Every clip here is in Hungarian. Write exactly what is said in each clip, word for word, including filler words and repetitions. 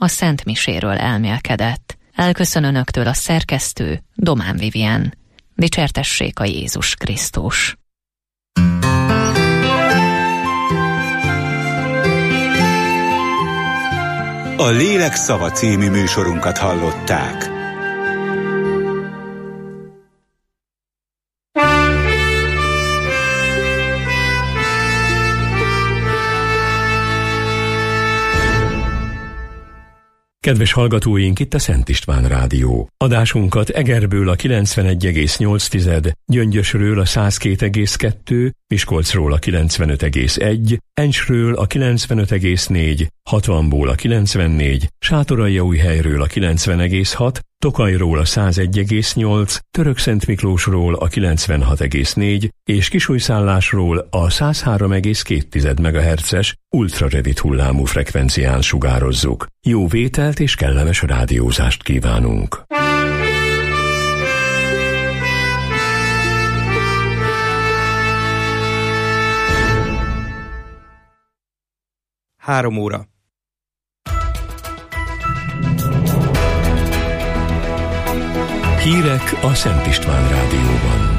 a Szent Miséről elmélkedett. Elköszön önöktől a szerkesztő, Domán Vivien. Dicsértessék a Jézus Krisztus! A Lélek Szava című műsorunkat hallották. Kedves hallgatóink, itt a Szent István Rádió. Adásunkat Egerből a kilencvenegy egész nyolc, Gyöngyösről a száz két egész kettő, Miskolcról a kilencvenöt egész egy, Encsről a kilencvenöt egész négy, hatvanból a kilencvennégy, Sátoraljaújhelyről a kilencven egész hat, Tokajról a száz egy egész nyolc, Törökszentmiklósról a kilencvenhat egész négy és Kisújszállásról a száz három egész két megahertzes ultrarövid hullámú frekvencián sugározzuk. Jó vételt és kellemes rádiózást kívánunk! Három óra. Hírek a Szent István Rádióban.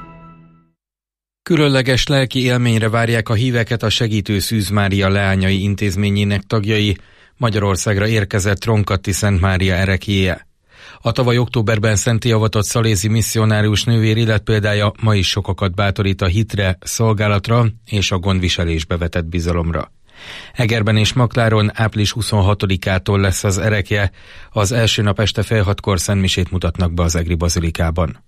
Különleges lelki élményre várják a híveket a Segítő Szűz Mária leányai intézményének tagjai. Magyarországra érkezett Ronkatti Szent Mária ereklyéje. A tavaly októberben szentté avatott szalézi misszionárius nővér életpéldája ma is sokakat bátorít a hitre, szolgálatra és a gondviselésbe vetett bizalomra. Egerben és Makláron április huszonhatodikától lesz az erekje, az első nap este fél hatkor szentmisét mutatnak be az egri bazilikában.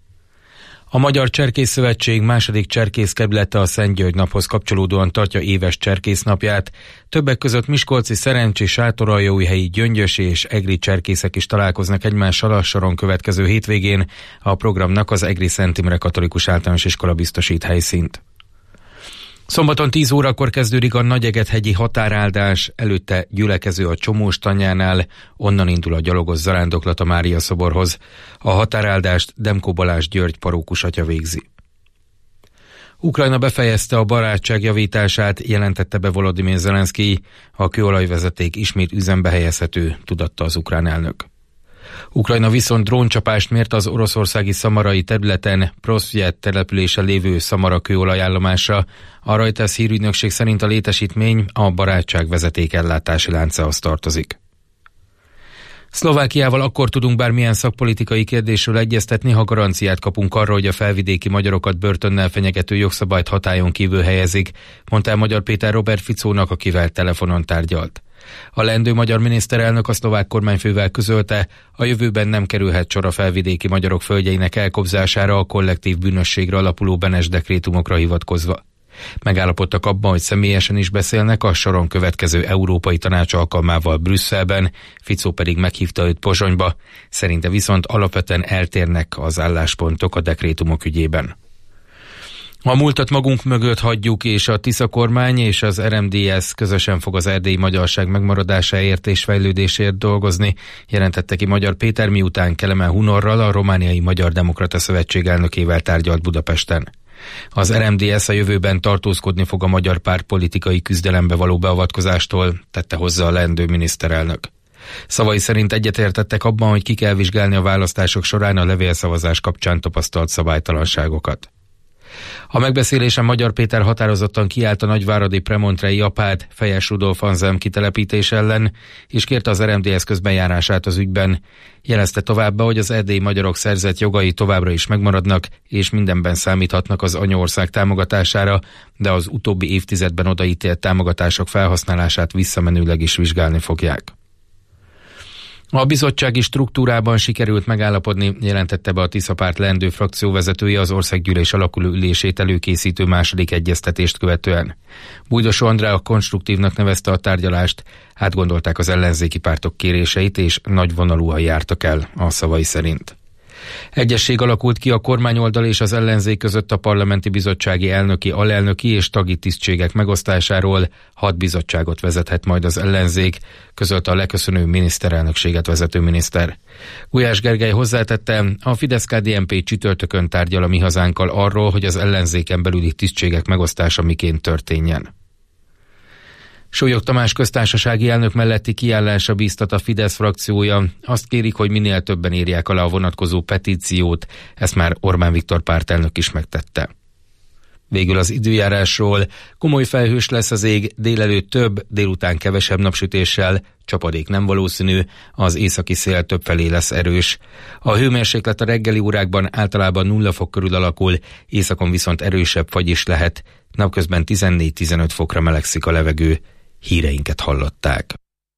A Magyar Cserkész Szövetség második cserkészkerülete a Szent György naphoz kapcsolódóan tartja éves cserkésznapját. Többek között miskolci, szerencsi, sátoraljaújhelyi, gyöngyösi és egri cserkészek is találkoznak egymással a soron következő hétvégén. A programnak az egri Szent Imre Katolikus Általános Iskola biztosít helyszínt. Szombaton tíz órakor kezdődik a Nagyegethegyi határáldás, előtte gyülekező a Csomós tanyánál, onnan indul a gyalogos zarándoklat a Mária szoborhoz. A határáldást Demko Balázs György parókus atya végzi. Ukrajna befejezte a barátság javítását, jelentette be Volodymyr Zelenszkij, a kőolajvezeték ismét üzembe helyezhető, tudatta az ukrán elnök. Ukrajna viszont dróncsapást mért az oroszországi szamarai területen Prosvjet településen lévő Szamara kőolajállomásra. A Reuters hírügynökség szerint a létesítmény a barátság vezeték ellátási láncához tartozik. Szlovákiával akkor tudunk bármilyen szakpolitikai kérdésről egyeztetni, ha garanciát kapunk arra, hogy a felvidéki magyarokat börtönnel fenyegető jogszabályt hatályon kívül helyezik, mondta el Magyar Péter Robert Ficónak, akivel telefonon tárgyalt. A leendő magyar miniszterelnök a szlovák kormányfővel közölte, a jövőben nem kerülhet sor a felvidéki magyarok földjeinek elkobzására a kollektív bűnösségre alapuló Benes dekrétumokra hivatkozva. Megállapodtak abban, hogy személyesen is beszélnek a soron következő Európai Tanács alkalmával Brüsszelben, Ficó pedig meghívta őt Pozsonyba, szerinte viszont alapvetően eltérnek az álláspontok a dekrétumok ügyében. A múltat magunk mögött hagyjuk, és a Tisza kormány és az er em dé es közösen fog az erdélyi magyarság megmaradásáért és fejlődésért dolgozni, jelentette ki Magyar Péter, miután Kelemen Hunorral, a Romániai Magyar Demokrata Szövetség elnökével tárgyalt Budapesten. Az er em dé es a jövőben tartózkodni fog a magyar párt politikai küzdelembe való beavatkozástól, tette hozzá a leendő miniszterelnök. Szavai szerint egyetértettek abban, hogy ki kell vizsgálni a választások során a levélszavazás kapcsán tapasztalt szabálytalanságokat. A megbeszélésen Magyar Péter határozottan kiállt a nagyváradi Premontrei apád Fejes Rudolf Anselm kitelepítés ellen, és kérte az er em dé es közbenjárását az ügyben. Jelezte továbbá, hogy az erdélyi magyarok szerzett jogai továbbra is megmaradnak, és mindenben számíthatnak az anyaország támogatására, de az utóbbi évtizedben odaítélt támogatások felhasználását visszamenőleg is vizsgálni fogják. A bizottsági struktúrában sikerült megállapodni, jelentette be a Tisza párt leendő frakcióvezetője az országgyűlés alakuló ülését előkészítő második egyeztetést követően. Bújdosó Andrea konstruktívnak nevezte a tárgyalást, átgondolták az ellenzéki pártok kéréseit, és nagyvonalúan jártak el a szavai szerint. Egyesség alakult ki a kormányoldal és az ellenzék között a parlamenti bizottsági elnöki, alelnöki és tagi tisztségek megosztásáról. Hat bizottságot vezethet majd az ellenzék, közölte a leköszönő miniszterelnökséget vezető miniszter. Gulyás Gergely hozzátette, a Fidesz-ká dé en pé csütörtökön tárgyal a Mi Hazánkkal arról, hogy az ellenzéken belüli tisztségek megosztása miként történjen. Súlyog Tamás köztársasági elnök melletti kiállásra bíztat a Fidesz frakciója. Azt kérik, hogy minél többen írják alá a vonatkozó petíciót, ezt már Orbán Viktor pártelnök is megtette. Végül az időjárásról. Komoly felhős lesz az ég, délelőtt több, délután kevesebb napsütéssel, csapadék nem valószínű, az északi szél többfelé lesz erős. A hőmérséklet a reggeli órákban általában nulla fok körül alakul, északon viszont erősebb fagy is lehet, napközben tizennégy-tizenöt fokra melegszik a levegő. Híreinket hallották.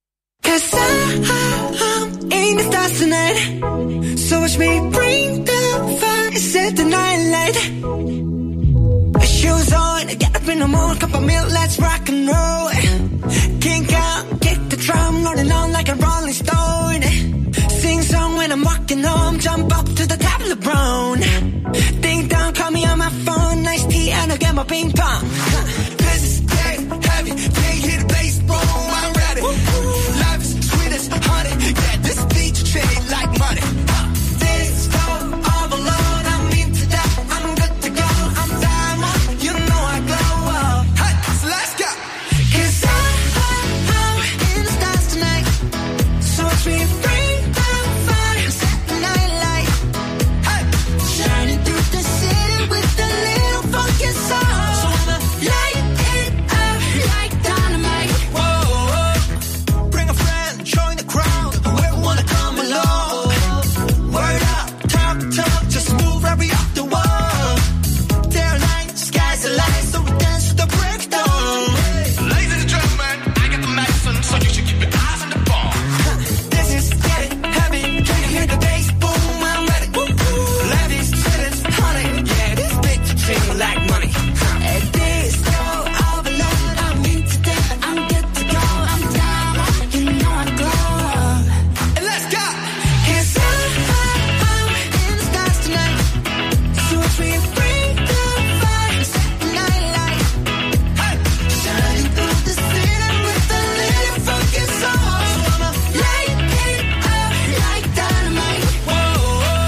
Shoes on, get up in the morning, cup of milk, let's rock and roll. Kink out, kick the drum, rolling on like a rolling stone. Sing song when I'm walking home, jump up to the top of the brown. Ding dong, call me on my phone, nice tea and I'll get my ping pong. This is getting heavy, can't hear the bass, boom, I'm ready. Life is sweet as honey, yeah, this beat you treat like money. This go all alone, I'm into that, I'm good to go, I'm diamond, you know I glow up. Hey, so let's go. Cause I, I, I'm in the stars tonight, so watch me bring the fire, set the night light. Hey, shining through the city with a little funky soul. So I'ma light it up like dynamite. Whoa, whoa. Bring a friend, join the crowd, whoever wanna come along. Word up, talk, talk, just move right we off the wall. There are nights, skies are light, so we dance to the break of dawn. Ladies and gentlemen, I got the medicine, so you should keep your eyes on the ball. This is getting heavy, can you hear the bass? Boom, I'm ready. Levies, chitlins, honey, yeah, this bitch treat like money. And this go all alone, I'm into that, I'm good to go, I'm down, you know I glow. And let's go. Cause I, I, I'm in the stars tonight, so watch me bring the fire, set the night light. Hey, shining through the city with a little funky soul. So I'ma light it up like dynamite. Whoa, whoa.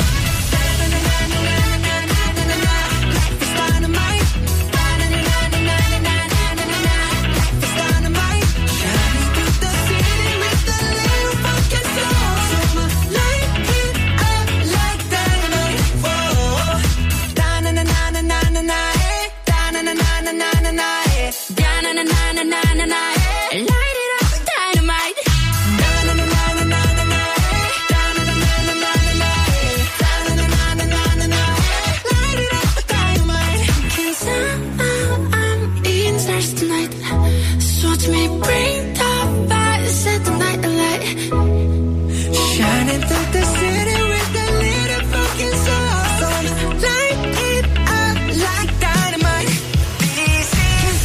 Da-na-na-na-na-na-na-na-na-na. Life is dynamite. Da-na-na-na-na-na-na-na-na-na. Life is dynamite. Shining through the city with a little funky soul. So I'ma light it up like dynamite. Whoa, da-na-na-na-na-na-na-na. Da-na-na-na-na-na-na. Da-na-na-na-na-na-na. Light it up, dynamite. Da-na-na-na-na-na-na. Da-na-na-na-na-na-na. Da-na-na-na-na-na-na. Light it up, dynamite. 'Cause I'm, I'm in stars tonight, so watch me bring the fire, set the night alight. Shining through the city with a little fucking soul. So light it up like dynamite. This is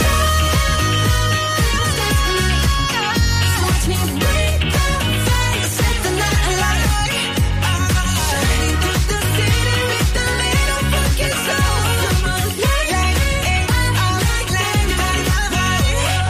so watch me bring the fire, set the night alight. Shining through the city with a little fucking soul. Light it up like dynamite.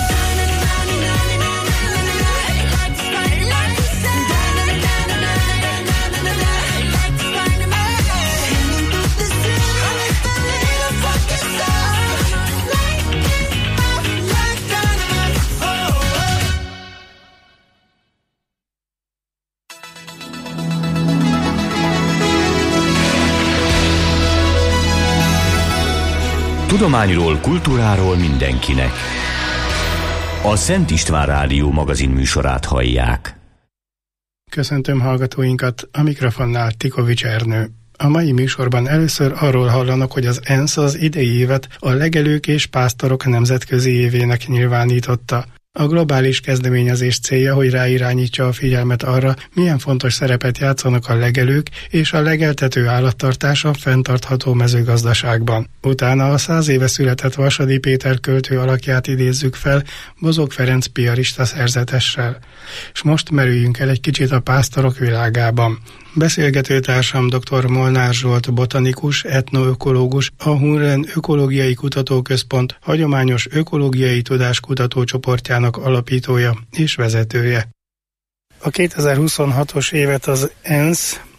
Tudományról, kultúráról mindenkinek. A Szent István Rádió magazin műsorát hallják. Köszöntöm hallgatóinkat, a mikrofonnál Tikovics Ernő. A mai műsorban először arról hallanak, hogy az ENSZ az idei évet a legelők és pásztorok nemzetközi évének nyilvánította. A globális kezdeményezés célja, hogy ráirányítsa a figyelmet arra, milyen fontos szerepet játszanak a legelők és a legeltető állattartás a fenntartható mezőgazdaságban. Utána a száz éve született Vasadi Péter költő alakját idézzük fel Bozók Ferenc piarista szerzetessel. És most merüljünk el egy kicsit a pásztorok világában. Beszélgetőtársam dr. Molnár Zsolt botanikus, etnoökológus, a Hunren Ökológiai Kutatóközpont hagyományos ökológiai tudáskutató csoportjának alapítója és vezetője. A kétezer-huszonhatos évet az ENSZ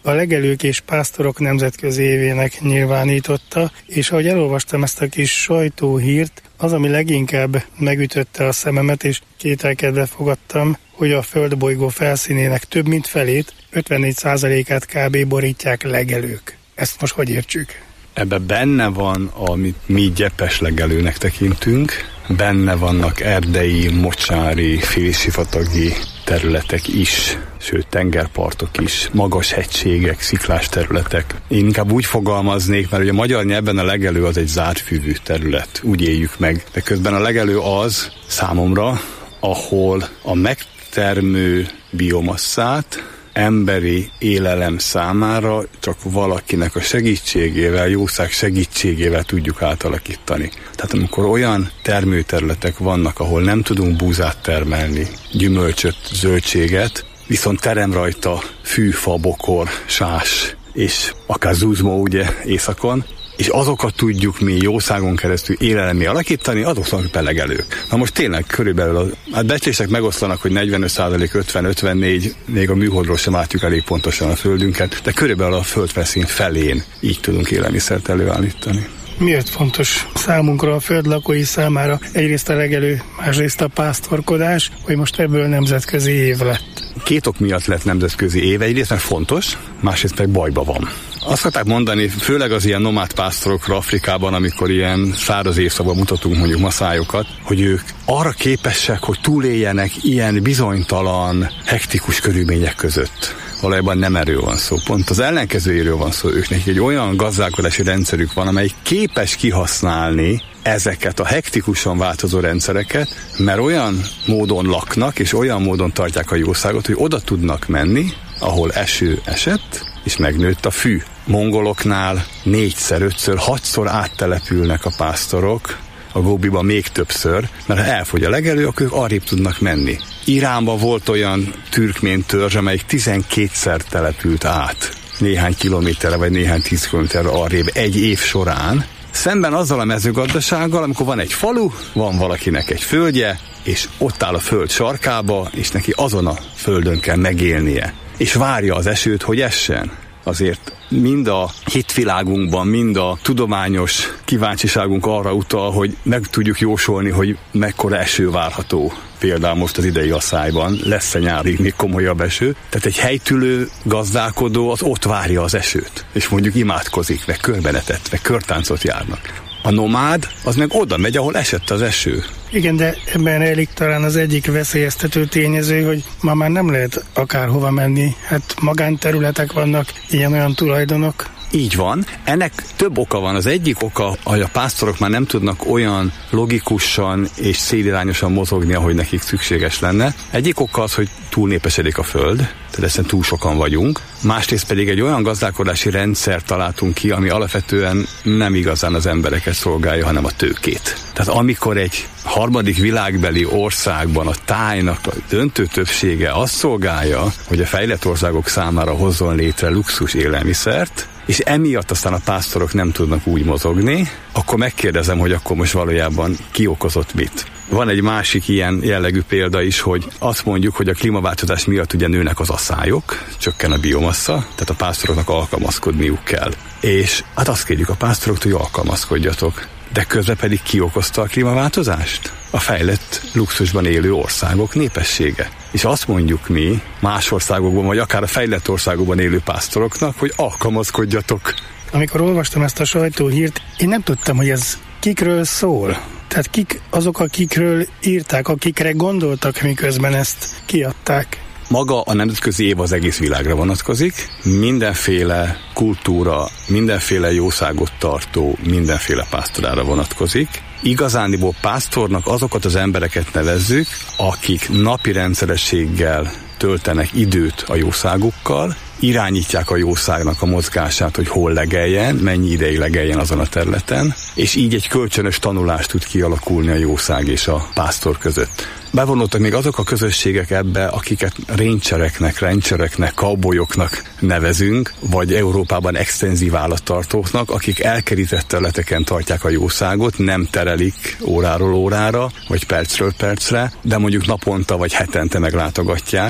a legelők és pásztorok nemzetközi évének nyilvánította, és ahogy elolvastam ezt a kis sajtóhírt, az, ami leginkább megütötte a szememet, és kételkedve fogadtam, hogy a földbolygó felszínének több mint felét, ötvennégy százalékát kb. Borítják legelők. Ezt most hogy értsük? Ebben benne van, amit mi gyepes legelőnek tekintünk, benne vannak erdei, mocsári, félsivatagi területek is, sőt tengerpartok is, magas hegységek, sziklás területek. Én inkább úgy fogalmaznék, mert ugye a magyar nyelven a legelő az egy zártfűvű terület, úgy éljük meg. De közben a legelő az számomra, ahol a megtermő biomasszát emberi élelem számára csak valakinek a segítségével, jószág segítségével tudjuk átalakítani. Tehát amikor olyan termőterületek vannak, ahol nem tudunk búzát termelni, gyümölcsöt, zöldséget, viszont terem rajta fű, fa, bokor, sás, és akár zuzmó ugye északon, és azokat tudjuk mi jószágon keresztül élelemé alakítani, azok belegelők. Na most tényleg körülbelül, a, hát becslések megoszlanak, hogy negyvenöt százalék, ötven ötvennégy, még a műholdról sem látjuk elég pontosan a földünket, de körülbelül a földfelszín felén így tudunk élelmiszert előállítani. Miért fontos számunkra, a föld lakói számára egyrészt a legelő, másrészt a pásztorkodás, hogy most ebből nemzetközi év lett? Két ok miatt lett nemzetközi év, egyrészt mert fontos, másrészt meg bajba van. Azt szokták mondani, főleg az ilyen nomád pásztorokra Afrikában, amikor ilyen száraz évszakban mutatunk mondjuk maszájokat, hogy ők arra képesek, hogy túléljenek ilyen bizonytalan, hektikus körülmények között. Valójában nem erről van szó. Pont az ellenkezőjéről van szó. Őknek egy olyan gazdálkodási rendszerük van, amely képes kihasználni ezeket a hektikusan változó rendszereket, mert olyan módon laknak, és olyan módon tartják a jószágot, hogy oda tudnak menni, ahol eső esett, és megnőtt a fű. Mongoloknál négyszer, ötször, hatszor áttelepülnek a pásztorok, a Gobiba még többször, mert ha elfogy a legelő, akkor ők arrébb tudnak menni. Iránban volt olyan türkmén törzs, amelyik tizenkétszer települt át néhány kilométerre, vagy néhány tíz kilométerre arrébb egy év során, szemben azzal a mezőgazdasággal, amikor van egy falu, van valakinek egy földje, és ott áll a föld sarkába, és neki azon a földön kell megélnie, és várja az esőt, hogy essen. Azért mind a hitvilágunkban, mind a tudományos kíváncsiságunk arra utal, hogy meg tudjuk jósolni, hogy mekkora eső várható. Például most az idei asszályban lesz-e nyárig még komolyabb eső. Tehát egy helytülő gazdálkodó az ott várja az esőt, és mondjuk imádkozik, meg körbenetet, meg körtáncot járnak. A nomád az meg oda megy, ahol esett az eső. Igen, de ebben rejlik talán az egyik veszélyeztető tényező, hogy ma már nem lehet akárhova menni. Hát magánterületek vannak, ilyen-olyan tulajdonok. Így van. Ennek több oka van. Az egyik oka, hogy a pásztorok már nem tudnak olyan logikusan és célirányosan mozogni, ahogy nekik szükséges lenne. Egyik oka az, hogy túlnépesedik a föld, tehát ezen túl sokan vagyunk. Másrészt pedig egy olyan gazdálkodási rendszert találtunk ki, ami alapvetően nem igazán az embereket szolgálja, hanem a tőkét. Tehát amikor egy harmadik világbeli országban a tájnak a döntő többsége azt szolgálja, hogy a fejlett országok számára hozzon létre luxus élelmiszert, és emiatt aztán a pásztorok nem tudnak úgy mozogni, akkor megkérdezem, hogy akkor most valójában ki okozott mit. Van egy másik ilyen jellegű példa is, hogy azt mondjuk, hogy a klímaváltozás miatt ugye nőnek az aszályok, csökken a biomassa, tehát a pásztoroknak alkalmazkodniuk kell. És hát azt kérjük a pásztoroktól, hogy alkalmazkodjatok. De közben pedig ki okozta a klímaváltozást? A fejlett luxusban élő országok népessége. És azt mondjuk mi más országokban, vagy akár a fejlett országokban élő pásztoroknak, hogy alkalmazkodjatok. Amikor olvastam ezt a sajtóhírt, én nem tudtam, hogy ez kikről szól. Tehát kik azok, akikről írták, akikre gondoltak, miközben ezt kiadták. Maga a nemzetközi év az egész világra vonatkozik, mindenféle kultúra, mindenféle jószágot tartó, mindenféle pásztorára vonatkozik. Igazániból pásztornak azokat az embereket nevezzük, akik napi rendszerességgel töltenek időt a jószágukkal, irányítják a jószágnak a mozgását, hogy hol legeljen, mennyi ideig legeljen azon a területen, és így egy kölcsönös tanulást tud kialakulni a jószág és a pásztor között. Bevonultak még azok a közösségek ebbe, akiket réncsereknek, rencsereknek, cowboyoknak nevezünk, vagy Európában extenzív állattartóknak, akik elkerített területeken tartják a jószágot, nem terelik óráról órára, vagy percről percre, de mondjuk naponta vagy hetente meglátogatják.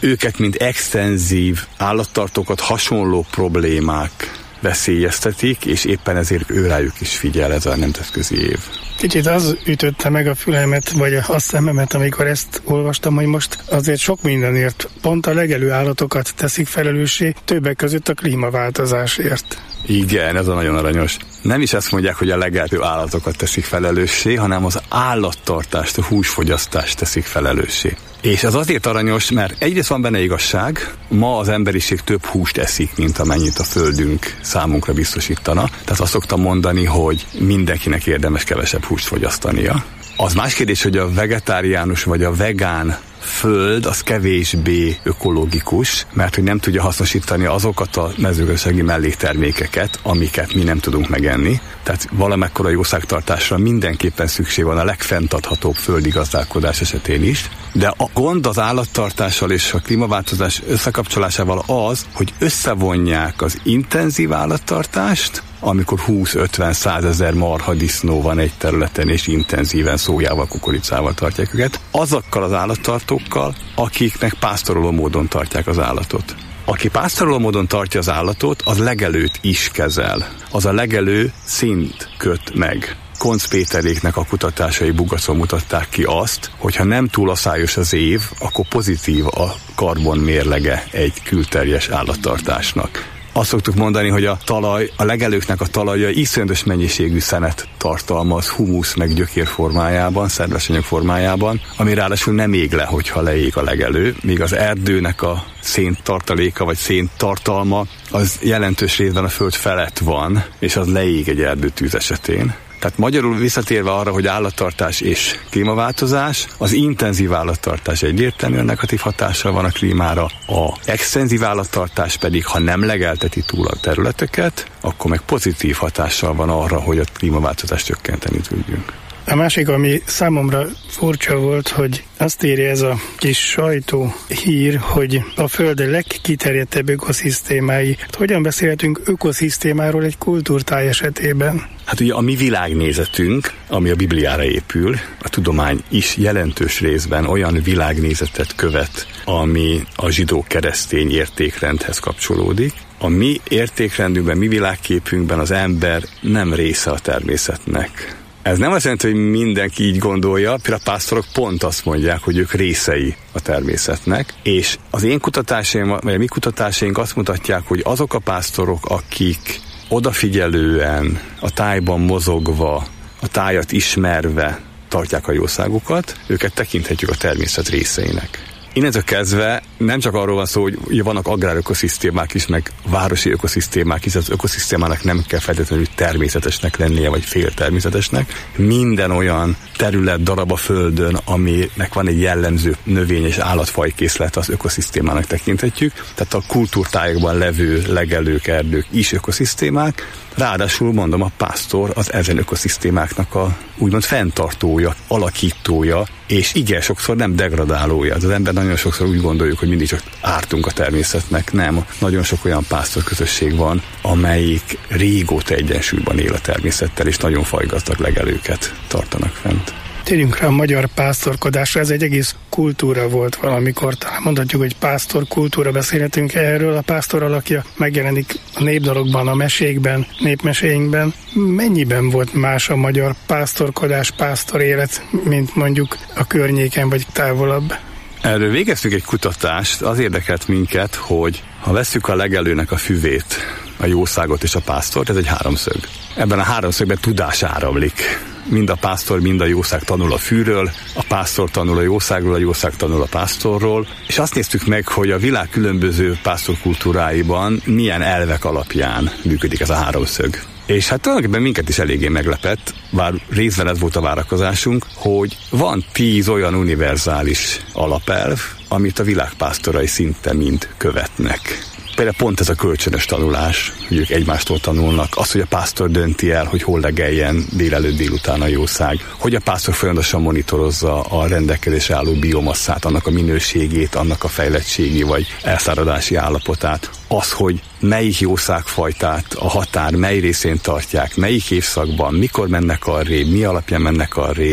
őket, mint extenzív állattartókat hasonló problémák veszélyeztetik, és éppen ezért őrájuk is figyel ez a nemzetközi év. Kicsit az ütötte meg a fülemet, vagy a szememet, amikor ezt olvastam, hogy most azért sok mindenért pont a legelő állatokat teszik felelőssé, többek között a klímaváltozásért. Igen, ez a nagyon aranyos. Nem is ezt mondják, hogy a legelő állatokat teszik felelőssé, hanem az állattartást, a húsfogyasztást teszik felelőssé. És az azért aranyos, mert egyrészt van benne igazság, ma az emberiség több húst eszik, mint amennyit a földünk számunkra biztosítana. Tehát azt szoktam mondani, hogy mindenkinek érdemes kevesebb húst fogyasztania. Az más kérdés, hogy a vegetáriánus vagy a vegán föld az kevésbé ökológikus, mert hogy nem tudja hasznosítani azokat a mezőgazdasági melléktermékeket, amiket mi nem tudunk megenni. Tehát valamekkora jószágtartásra mindenképpen szükség van a legfenntarthatóbb földi gazdálkodás esetén is. De a gond az állattartással és a klímaváltozás összekapcsolásával az, hogy összevonják az intenzív állattartást, amikor húsz-ötven-százezer marha disznó van egy területen, és intenzíven szójával, kukoricával tartják őket, azokkal az állattartókkal, akiknek pásztoroló módon tartják az állatot. Aki pásztoroló módon tartja az állatot, az legelőt is kezel. Az a legelő szint köt meg. Koncz Péteréknek a kutatásai Bugacon mutatták ki azt, hogy ha nem túl aszályos az év, akkor pozitív a karbon mérlege egy külterjes állattartásnak. Azt szoktuk mondani, hogy a talaj, a legelőknek a talaja iszonyatos mennyiségű szenet tartalmaz humusz meg gyökér formájában, szerves anyag formájában, ami ráadásul nem ég le, hogyha leég a legelő, míg az erdőnek a szén tartaléka vagy szén tartalma az jelentős részben a föld felett van, és az leég egy erdőtűz esetén. Tehát magyarul visszatérve arra, hogy állattartás és klímaváltozás, az intenzív állattartás egyértelműen negatív hatással van a klímára, a extenzív állattartás pedig, ha nem legelteti túl a területeket, akkor meg pozitív hatással van arra, hogy a klímaváltozást csökkenteni tudjunk. A másik, ami számomra furcsa volt, hogy azt írja ez a kis sajtó hír, hogy a Föld legkiterjedtebb ökoszisztémái. Hogyan beszélhetünk ökoszisztémáról egy kultúrtáj esetében? Hát ugye a mi világnézetünk, ami a Bibliára épül, a tudomány is jelentős részben olyan világnézetet követ, ami a zsidó-keresztény értékrendhez kapcsolódik. A mi értékrendünkben, mi világképünkben az ember nem része a természetnek. Ez nem azt jelenti, hogy mindenki így gondolja, például a pásztorok pont azt mondják, hogy ők részei a természetnek, és az én kutatásaim, vagy a mi kutatásaink azt mutatják, hogy azok a pásztorok, akik odafigyelően, a tájban mozogva, a tájat ismerve tartják a jószágukat, őket tekinthetjük a természet részeinek. Innentől kezdve nem csak arról van szó, hogy ugye vannak agrárökoszisztémák is, meg városi ökoszisztémák is, az ökoszisztémának nem kell feltétlenül természetesnek lennie, vagy féltermészetesnek. Minden olyan terület, darab a földön, aminek van egy jellemző növény- és állatfajkészlet, az ökoszisztémának tekinthetjük. Tehát a kultúrtájakban levő legelők, erdők is ökoszisztémák. Ráadásul mondom, a pásztor az ezen ökoszisztémáknak a úgymond fenntartója, alakítója, és igen, sokszor nem degradálója. Az ember nagyon sokszor úgy gondoljuk, hogy mindig csak ártunk a természetnek. Nem, nagyon sok olyan pásztorközösség van, amelyik régóta egyensúlyban él a természettel, és nagyon fajgazdag legelőket tartanak fent. Térjünk rá a magyar pásztorkodásra, ez egy egész kultúra volt valamikor, talán mondhatjuk, hogy pásztor kultúra, beszélhetünk erről, a pásztor alakja megjelenik a népdalokban, a mesékben, népmeséinkben. Mennyiben volt más a magyar pásztorkodás, pásztor élet, mint mondjuk a környéken vagy távolabb? Erről végeztünk egy kutatást, az érdekelt minket, hogy ha vesszük a legelőnek a füvét, a jószágot és a pásztort, ez egy háromszög. Ebben a háromszögben tudás áramlik. Mind a pásztor, mind a jószág tanul a fűről, a pásztor tanul a jószágról, a jószág tanul a pásztorról, és azt néztük meg, hogy a világ különböző pásztorkultúráiban milyen elvek alapján működik ez a háromszög. És hát tulajdonképpen minket is eléggé meglepett, bár részben ez volt a várakozásunk, hogy van tíz olyan univerzális alapelv, amit a világpásztorai szinte mind követnek. Például pont ez a kölcsönös tanulás, hogy ők egymástól tanulnak, az, hogy a pásztor dönti el, hogy hol legeljen délelőtt délután a jószág, hogy a pásztor folyamatosan monitorozza a rendelkezésre álló biomasszát, annak a minőségét, annak a fejlettségi vagy elszáradási állapotát, az, hogy melyik jószágfajtát a határ mely részén tartják, melyik évszakban, mikor mennek arrébb, mi alapján mennek arrébb,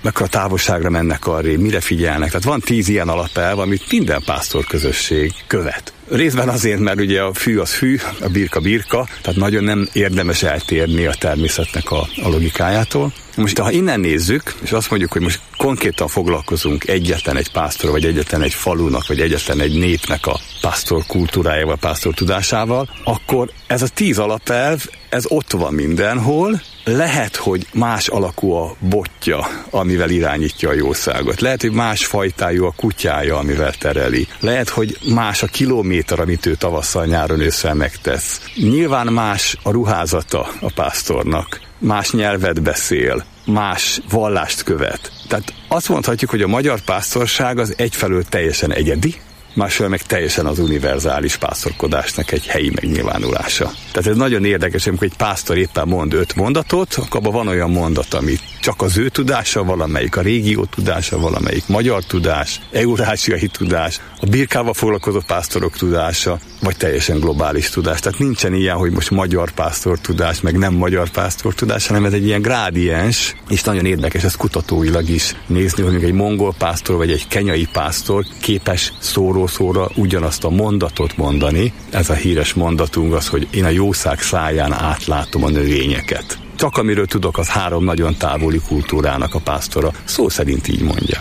mekkora távolságra mennek arrébb, mire figyelnek. Tehát van tíz ilyen alapelv, amit minden pásztor közösség követ. Részben azért, mert ugye a fű az fű, a birka birka, tehát nagyon nem érdemes eltérni a természetnek a, a logikájától. Most ha innen nézzük, és azt mondjuk, hogy most konkrétan foglalkozunk egyetlen egy pásztor, vagy egyetlen egy falunak, vagy egyetlen egy népnek a pásztor kultúrájával, pásztor tudásával, akkor ez a tíz alapelv, ez ott van mindenhol. Lehet, hogy más alakú a botja, amivel irányítja a jószágot. Lehet, hogy más fajtájú a kutyája, amivel tereli. Lehet, hogy más a kilométer, amit ő tavasszal, nyáron, ősszel megtesz. Nyilván más a ruházata a pásztornak. Más nyelvet beszél, más vallást követ. Tehát azt mondhatjuk, hogy a magyar pásztorság az egyfelől teljesen egyedi, másfelől meg teljesen az univerzális pásztorkodásnak egy helyi megnyilvánulása. Tehát ez nagyon érdekes, amikor egy pásztor éppen mond öt mondatot, akkor abban van olyan mondat, ami csak az ő tudása, valamelyik a régió tudása, valamelyik magyar tudás, eurázsiai tudás, a birkával foglalkozó pásztorok tudása, vagy teljesen globális tudás. Tehát nincsen ilyen, hogy most magyar pásztor tudás, meg nem magyar pásztor tudás, hanem ez egy ilyen grádiens, és nagyon érdekes ezt kutatóilag is nézni, hogy egy mongol pásztor, vagy egy kenyai pásztor képes szóró szóra ugyanazt a mondatot mondani. Ez a híres mondatunk az, hogy én a jószág száján átlátom a növényeket. Csak amiről tudok, az három nagyon távoli kultúrának a pásztora. Szó szerint így mondja.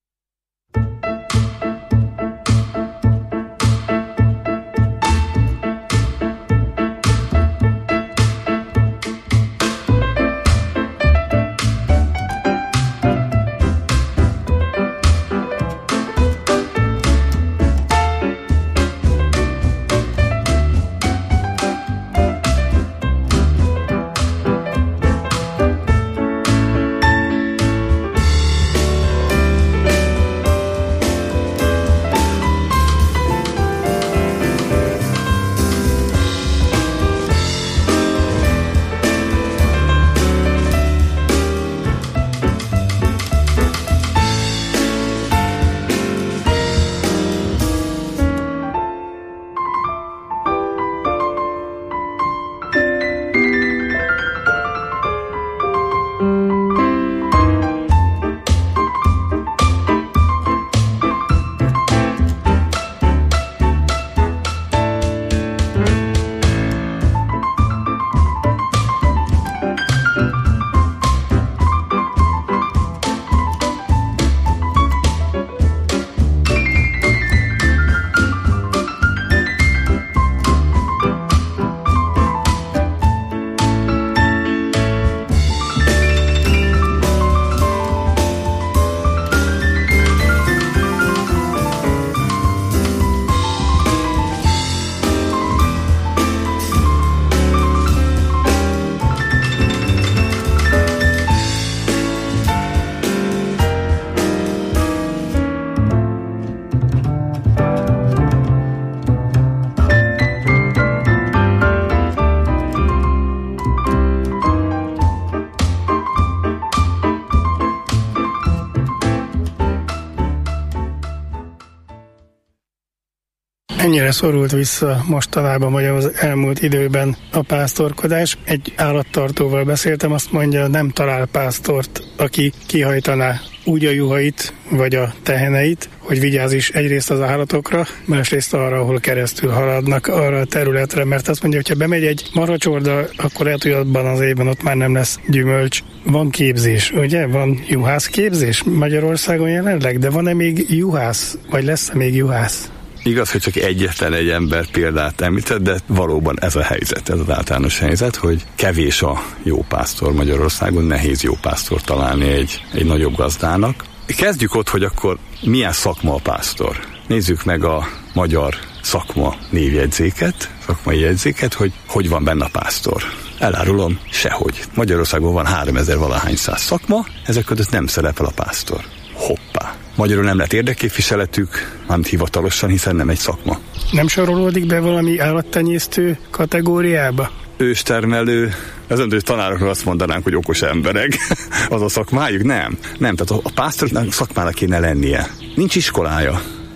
Ennyire szorult vissza mostanában, vagy az elmúlt időben a pásztorkodás. Egy állattartóval beszéltem, azt mondja, nem talál pásztort, aki kihajtaná úgy a juhait, vagy a teheneit, hogy vigyáz is egyrészt az állatokra, másrészt arra, ahol keresztül haladnak arra a területre, mert azt mondja, hogy ha bemegy egy maracsorda, akkor lehet, hogy abban az évben ott már nem lesz gyümölcs. Van képzés, ugye? Van juhász képzés Magyarországon jelenleg, de van-e még juhász, vagy lesz-e még juhász? Igaz, hogy csak egyetlen egy ember példát említett, de valóban ez a helyzet, ez az általános helyzet, hogy kevés a jó pásztor Magyarországon, nehéz jó pásztor találni egy, egy nagyobb gazdának. Kezdjük ott, hogy akkor milyen szakma a pásztor. Nézzük meg a magyar szakma névjegyzéket, szakmai jegyzéket, hogy hogy van benne a pásztor. Elárulom, sehogy. Magyarországon van háromezer valahány száz szakma, ezek között nem szerepel a pásztor. Hoppá! Magyarul nem lett érdekképviseletük, nem hivatalosan, hiszen nem egy szakma. Nem sorolódik be valami állattenyésztő kategóriába? Őstermelő, az öntős tanárokról azt mondanánk, hogy okos emberek. Az a szakmájuk? Nem. Nem, tehát a pásztornak szakmának kéne lennie. Nincs iskolája.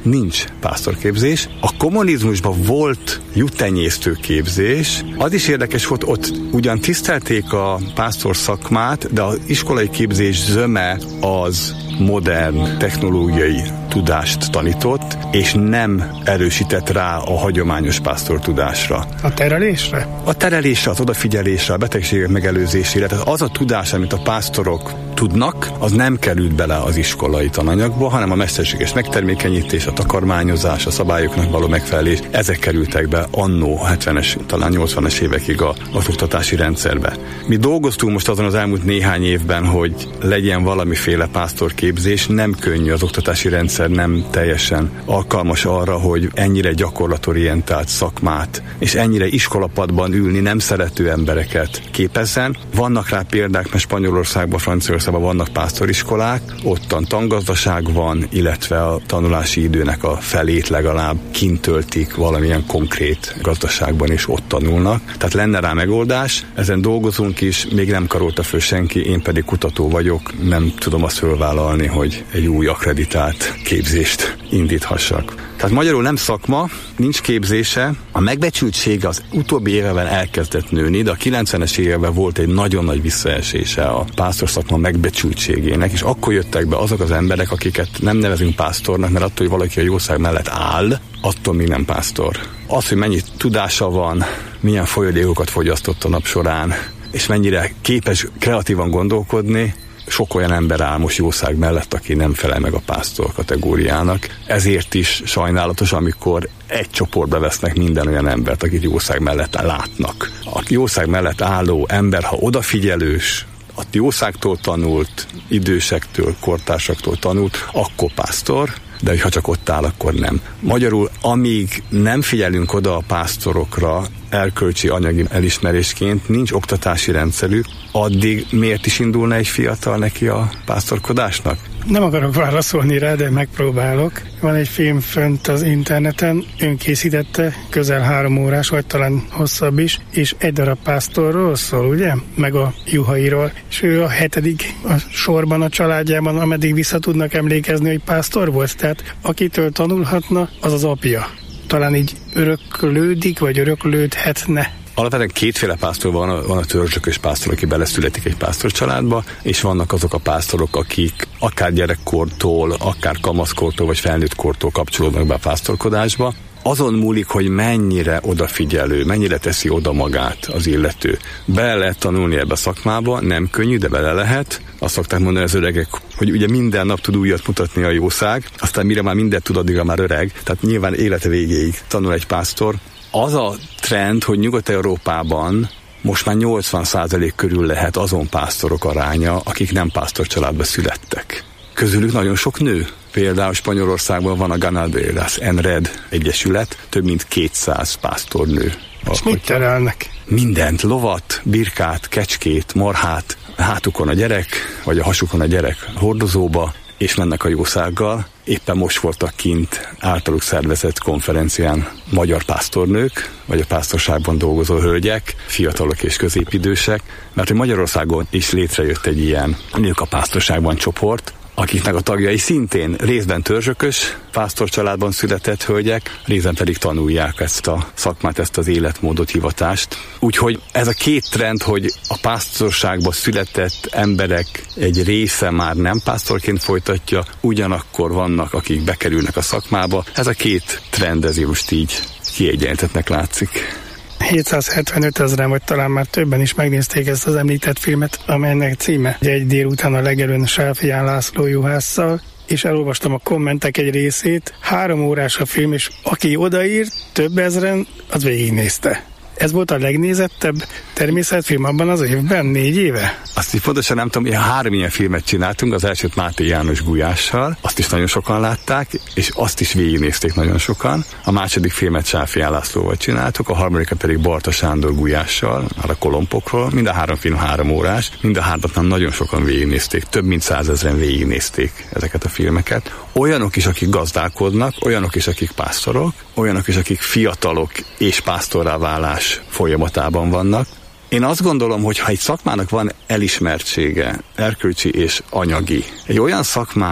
nincs pásztorképzés. A kommunizmusban volt juttenyésztő képzés, az is érdekes volt, ott ugyan tisztelték a pásztor szakmát, de az iskolai képzés zöme az modern technológiai tudást tanított, és nem erősített rá a hagyományos pásztor tudásra. A terelésre? A terelésre, az odafigyelésre, a betegségek megelőzésére. Tehát az a tudás, amit a pásztorok tudnak, az nem került bele az iskolai tananyagba, hanem a mesterséges megtermékenyítés, a takarmányozás, a szabályoknak való megfelelés, ezek kerültek be annó hetvenes, talán nyolcvanas évekig a, az oktatási rendszerbe. Mi dolgoztunk most azon az elmúlt néhány évben, hogy legyen valamiféle pásztorképzés, nem könnyű, az oktatási rendszer nem teljesen alkalmas arra, hogy ennyire gyakorlatorientált szakmát, és ennyire iskolapadban ülni nem szerető embereket képezzen. Vannak rá példák, mert Spanyolországban, Franciaországban vannak pásztoriskolák, ottan tangazdaság van, illetve a tanulási időnek a felét legalább kint töltik valamilyen konkrét gazdaságban, és ott tanulnak. Tehát lenne rá megoldás, ezen dolgozunk is, még nem karolta föl senki, én pedig kutató vagyok, nem tudom azt fölvállalni, hogy egy új akkreditált képzést indíthassak. Tehát magyarul nem szakma, nincs képzése, a megbecsültsége az utóbbi években elkezdett nőni, de a kilencvenes években volt egy nagyon nagy visszaesése a pásztor szakma megbecsültségének, és akkor jöttek be azok az emberek, akiket nem nevezünk pásztornak, mert attól, hogy valaki a jószág mellett áll, attól még nem pásztor. Az, hogy mennyi tudása van, milyen folyadékokat fogyasztott a nap során, és mennyire képes kreatívan gondolkodni, sok olyan ember áll most jószág mellett, aki nem felel meg a pásztor kategóriának. Ezért is sajnálatos, amikor egy csoportba vesznek minden olyan embert, akit jószág mellett látnak. A jószág mellett álló ember, ha odafigyelős, a jószágtól tanult, idősektől, kortársaktól tanult, akkor pásztor, de ha csak ott áll, akkor nem. Magyarul, amíg nem figyelünk oda a pásztorokra erkölcsi anyagi elismerésként, nincs oktatási rendszerük, addig miért is indulna egy fiatal neki a pásztorkodásnak? Nem akarok válaszolni rá, de megpróbálok. Van egy film fönt az interneten, ön készítette, közel három órás, vagy talán hosszabb is, és egy darab pásztorról szól, ugye? Meg a juhairól. És ő a hetedik a sorban a családjában, ameddig vissza tudnak emlékezni, hogy pásztor volt. Tehát akitől tanulhatna, az az apja. Talán így öröklődik, vagy öröklődhetne. Alapvetően kétféle pásztor van, van a törzsökös pásztor, aki beleszületik egy pásztor családba, és vannak azok a pásztorok, akik akár gyerekkortól, akár kamaszkortól, vagy felnőttkortól kapcsolódnak be a pásztorkodásba. Azon múlik, hogy mennyire odafigyelő, mennyire teszi oda magát az illető. Bele lehet tanulni ebbe a szakmába, nem könnyű, de bele lehet. Azt szokták mondani az öregek, hogy ugye minden nap tud újat mutatni a jószág, aztán mire már mindent tud, addigra már öreg, tehát nyilván élete végéig tanul egy pásztor. Az a trend, hogy Nyugat-Európában most már nyolcvan százalék körül lehet azon pásztorok aránya, akik nem pásztor családba születtek. Közülük nagyon sok nő. Például Spanyolországban van a Ganaderas en Red egyesület, több mint kétszáz pásztornő. És mit terelnek? Mindent, lovat, birkát, kecskét, marhát, hátukon a gyerek, vagy a hasukon a gyerek hordozóba, és mennek a jószággal. Éppen most voltak kint általuk szervezett konferencián magyar pásztornők, vagy a pásztorságban dolgozó hölgyek, fiatalok és középidősek, mert hogy Magyarországon is létrejött egy ilyen nők a pásztorságban csoport, akiknek a tagjai szintén részben törzsökös pásztorcsaládban született hölgyek, részben pedig tanulják ezt a szakmát, ezt az életmódot, hivatást. Úgyhogy ez a két trend, hogy a pásztorságban született emberek egy része már nem pásztorként folytatja, ugyanakkor vannak, akik bekerülnek a szakmába. Ez a két trend ezért most így kiegyenlítettnek látszik. hétszázhetvenöt ezeren, vagy talán már többen is megnézték ezt az említett filmet, amelynek címe egy délután a legelőn Sálfiján László juhásszal, és elolvastam a kommentek egy részét. Három órás a film, és aki odaírt, több ezeren, az végignézte. Ez volt a legnézettebb természetfilm abban az évben, négy éve? Azt így pontosan nem tudom, három ilyen filmet csináltunk, az elsőt Máté János Gulyással, azt is nagyon sokan látták, és azt is végignézték nagyon sokan. A második filmet Sálfiján Lászlóval csináltuk, a harmadikat pedig Barta Sándor Gulyással, már a Kolompokról. Mind a három film három órás, mind a hármat már nagyon sokan végignézték, több mint százezren végignézték ezeket a filmeket. Olyanok is, akik gazdálkodnak, olyanok is, akik pásztorok, olyanok is, akik fiatalok és pásztorrá válás folyamatában vannak. Én azt gondolom, hogy ha egy szakmának van elismertsége, erkölcsi és anyagi, egy olyan szakmának,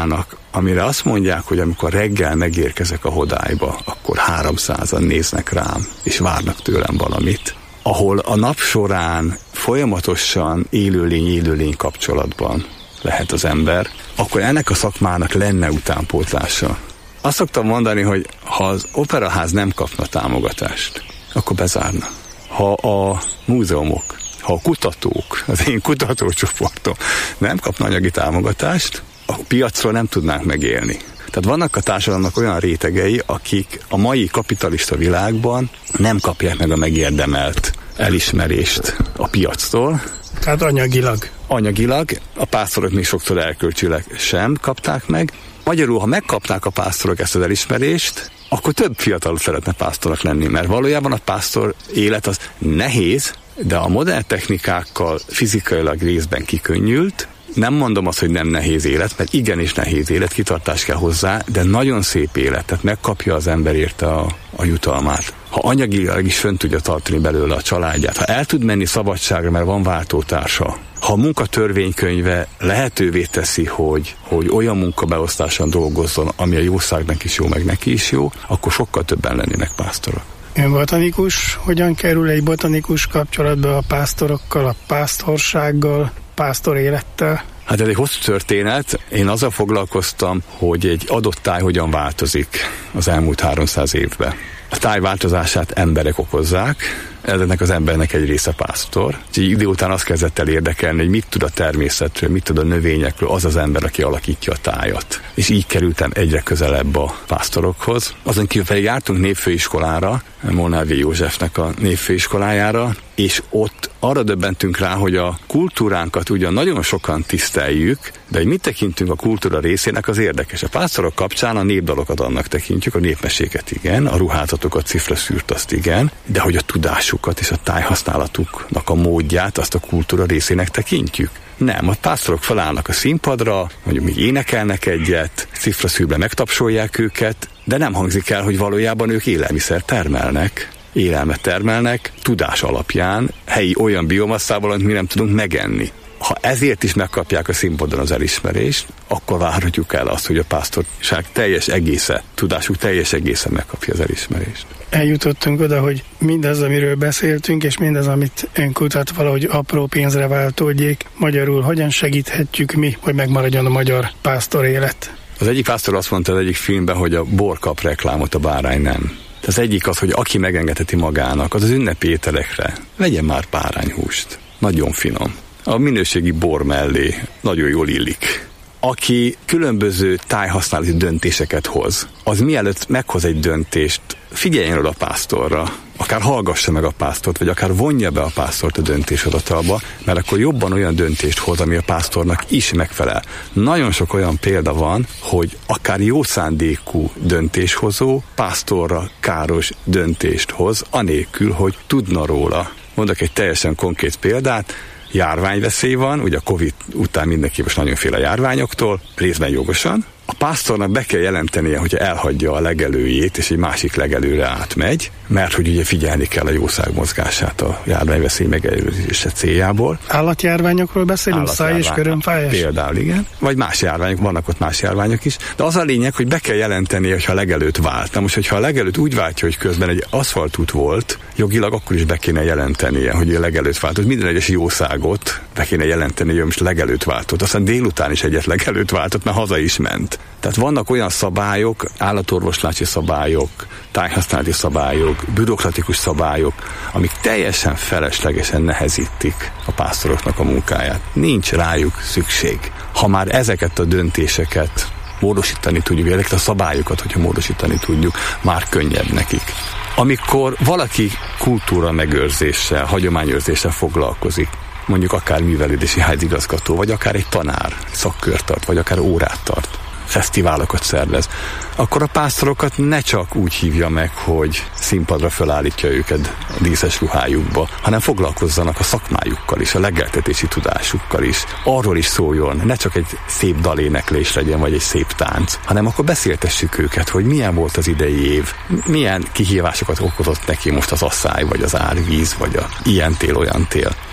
amire azt mondják, hogy amikor reggel megérkezek a Hodályba, akkor háromszázan néznek rám, és várnak tőlem valamit, ahol a nap során folyamatosan élőlény, élőlény kapcsolatban lehet az ember, akkor ennek a szakmának lenne utánpótlása. Azt szoktam mondani, hogy ha az operaház nem kapna támogatást, akkor bezárna. Ha a múzeumok, ha a kutatók, az én kutatócsoportom nem kapna anyagi támogatást, a piacról nem tudnánk megélni. Tehát vannak a társadalomnak olyan rétegei, akik a mai kapitalista világban nem kapják meg a megérdemelt elismerést a piactól. Tehát anyagilag. Anyagilag, a pásztorok még sokszor erkölcsileg sem kapták meg. Magyarul, ha megkapnák a pásztorok ezt az elismerést, akkor több fiatal szeretne pásztorok lenni, mert valójában a pásztor élet az nehéz, de a modern technikákkal fizikailag részben kikönnyült. Nem mondom azt, hogy nem nehéz élet, mert igenis nehéz élet, kitartás kell hozzá, de nagyon szép élet, tehát megkapja az ember érte a, a jutalmát. Ha anyagilag is fönn tudja tartani belőle a családját, ha el tud menni szabadságra, mert van váltótársa, ha a munkatörvénykönyve lehetővé teszi, hogy, hogy olyan munkabeosztáson dolgozzon, ami a jószágnak is jó, meg neki is jó, akkor sokkal többen lennének pásztorok. Ön botanikus, hogyan kerül egy botanikus kapcsolatba a pásztorokkal, a pásztorsággal, pásztor élettel? Hát ez egy hosszú történet. Én azzal foglalkoztam, hogy egy adott táj hogyan változik az elmúlt háromszáz évben. A táj változását emberek okozzák, ennek az embernek egy része pásztor. Úgyhogy idő után azt kezdett el érdekelni, hogy mit tud a természetről, mit tud a növényekről az az ember, aki alakítja a tájat. És így kerültem egyre közelebb a pásztorokhoz. Azon kívül pedig jártunk névfőiskolára, Molnár V. Józsefnek a névfőiskolájára, és ott arra döbbentünk rá, hogy a kultúránkat ugyan nagyon sokan tiszteljük, de hogy mit tekintünk a kultúra részének, az érdekes. A pásztorok kapcsán a népdalokat annak tekintjük, a népmeséket igen, a ruházatokat, cifraszűrt azt igen, de hogy a tudásukat és a tájhasználatuknak a módját azt a kultúra részének tekintjük. Nem, a pásztorok felállnak a színpadra, mondjuk még énekelnek egyet, cifraszűrben megtapsolják őket, de nem hangzik el, hogy valójában ők élelmiszer termelnek, élelmet termelnek, tudás alapján, helyi olyan biomasszával, amit mi nem tudunk megenni. Ha ezért is megkapják a színpadon az elismerést, akkor várhatjuk el azt, hogy a pásztorság teljes egésze, tudásuk teljes egésze megkapja az elismerést. Eljutottunk oda, hogy mindaz, amiről beszéltünk, és mindaz, amit ön kutat, valahogy apró pénzre váltódjék. Magyarul hogyan segíthetjük mi, hogy megmaradjon a magyar pásztor élet? Az egyik pásztor azt mondta az egyik filmben, hogy a bor kap reklámot, a bárány nem. Az egyik az, hogy aki megengedheti magának, az az ünnepi ételekre vegyen már bárányhúst. Nagyon finom. A minőségi bor mellé nagyon jól illik. Aki különböző tájhasználati döntéseket hoz, az mielőtt meghoz egy döntést, figyeljen oda a pásztorra, akár hallgassa meg a pásztort, vagy akár vonja be a pásztort a döntéshozatalba, mert akkor jobban olyan döntést hoz, ami a pásztornak is megfelel. Nagyon sok olyan példa van, hogy akár jó szándékú döntéshozó pásztorra káros döntést hoz, anélkül, hogy tudna róla. Mondok egy teljesen konkrét példát, járványveszély van, ugye a Covid után mindenki most nagyon fél a járványoktól, részben jogosan. A pásztornak be kell jelentenie, hogyha elhagyja a legelőjét, és egy másik legelőre átmegy, mert hogy ugye figyelni kell a jószág mozgását a járványveszély megelőzése céljából. Állatjárványokról beszélünk, száj és körömfájás? Például igen, vagy más járványok, vannak ott más járványok is, de az a lényeg, hogy be kell jelentenie, hogyha a legelőtt vált. Na most, hogyha a legelőtt úgy váltja, hogy közben egy aszfaltút volt, jogilag akkor is be kéne jelentenie, hogy a legelőtt váltott. Minden egyes jószágot be kéne jelenteni, hogy most legelőtt váltott. Aztán délután is egyet legelőtt váltott, mert haza is ment. Tehát vannak olyan szabályok, állatorvoslási szabályok, tájhasználati szabályok, bürokratikus szabályok, amik teljesen feleslegesen nehezítik a pásztoroknak a munkáját. Nincs rájuk szükség. Ha már ezeket a döntéseket módosítani tudjuk, ezeket a szabályokat, hogyha módosítani tudjuk, már könnyebb nekik. Amikor valaki kultúra megőrzéssel, hagyományőrzéssel foglalkozik, mondjuk akár művelődési házigazgató, vagy akár egy tanár szakkört tart, vagy akár órát tart, fesztiválokat szervez, akkor a pásztorokat ne csak úgy hívja meg, hogy színpadra felállítja őket a díszes ruhájukba, hanem foglalkozzanak a szakmájukkal is, a legeltetési tudásukkal is. Arról is szóljon, ne csak egy szép daléneklés legyen, vagy egy szép tánc, hanem akkor beszéltessük őket, hogy milyen volt az idei év, milyen kihívásokat okozott neki most az asszály, vagy az árvíz, vagy a ilyen tél, olyan tél.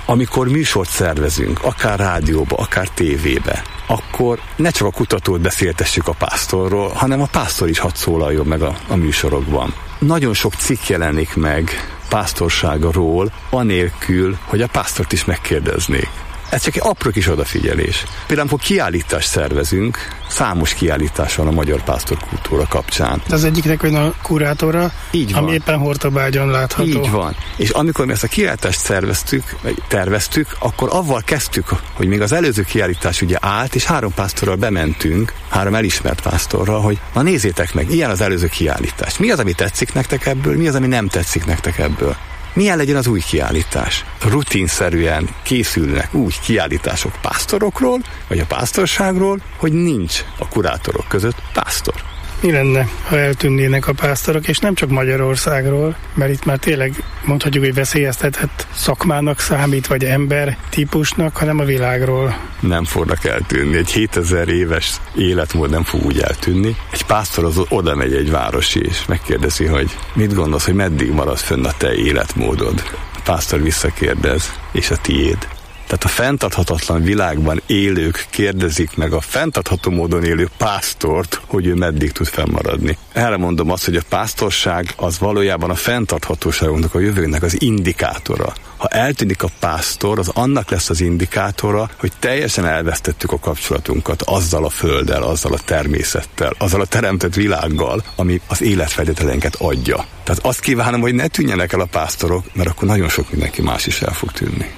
amikor műsort szervezünk, akár rádióba, akár tévébe, akkor ne csak a kutatót beszéltessük a pásztorról, hanem a pásztor is hadd szólaljon meg a, a műsorokban. Nagyon sok cikk jelenik meg pásztorságról, anélkül, hogy a pásztort is megkérdeznék. Ez csak egy apró kis odafigyelés. Például, amikor kiállítást szervezünk, számos kiállítás van a magyar pásztorkultúra kapcsán. Az egyiknek olyan a kurátora, így van, ami éppen Hortobágyon látható. Így van. És amikor mi ezt a kiállítást szerveztük, vagy terveztük, akkor avval kezdtük, hogy még az előző kiállítás ugye állt, és három pásztorral bementünk, három elismert pásztorral, hogy na nézzétek meg, ilyen az előző kiállítás. Mi az, ami tetszik nektek ebből, mi az, ami nem tetszik nektek ebből? Milyen legyen az új kiállítás? Rutinszerűen készülnek úgy kiállítások pásztorokról, vagy a pásztorságról, hogy nincs a kurátorok között pásztor. Mi lenne, ha eltűnnének a pásztorok, és nem csak Magyarországról, mert itt már tényleg mondhatjuk, hogy veszélyeztetett szakmának számít, vagy ember típusnak, hanem a világról. Nem fognak eltűnni. Egy hétezer éves életmód nem fog úgy eltűnni. Egy pásztor az oda megy egy városi, és megkérdezi, hogy mit gondolsz, hogy meddig marad fönn a te életmódod. A pásztor visszakérdez, és a tiéd. Tehát a fenntarthatatlan világban élők kérdezik meg a fenntartható módon élő pásztort, hogy ő meddig tud fennmaradni. Erre mondom azt, hogy a pásztorság az valójában a fenntarthatóságunknak, a jövőnek az indikátora. Ha eltűnik a pásztor, az annak lesz az indikátora, hogy teljesen elvesztettük a kapcsolatunkat azzal a földdel, azzal a természettel, azzal a teremtett világgal, ami az életfeltételeinket adja. Tehát azt kívánom, hogy ne tűnjenek el a pásztorok, mert akkor nagyon sok mindenki más is el fog tűnni.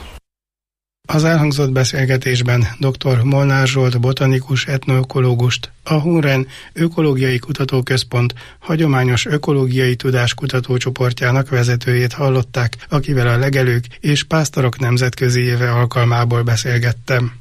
Az elhangzott beszélgetésben dr. Molnár Zsolt botanikus etnoökológust, a Hunren Ökológiai Kutatóközpont hagyományos ökológiai tudáskutató csoportjának vezetőjét hallották, akivel a Legelők és Pásztorok Nemzetközi Éve alkalmából beszélgettem.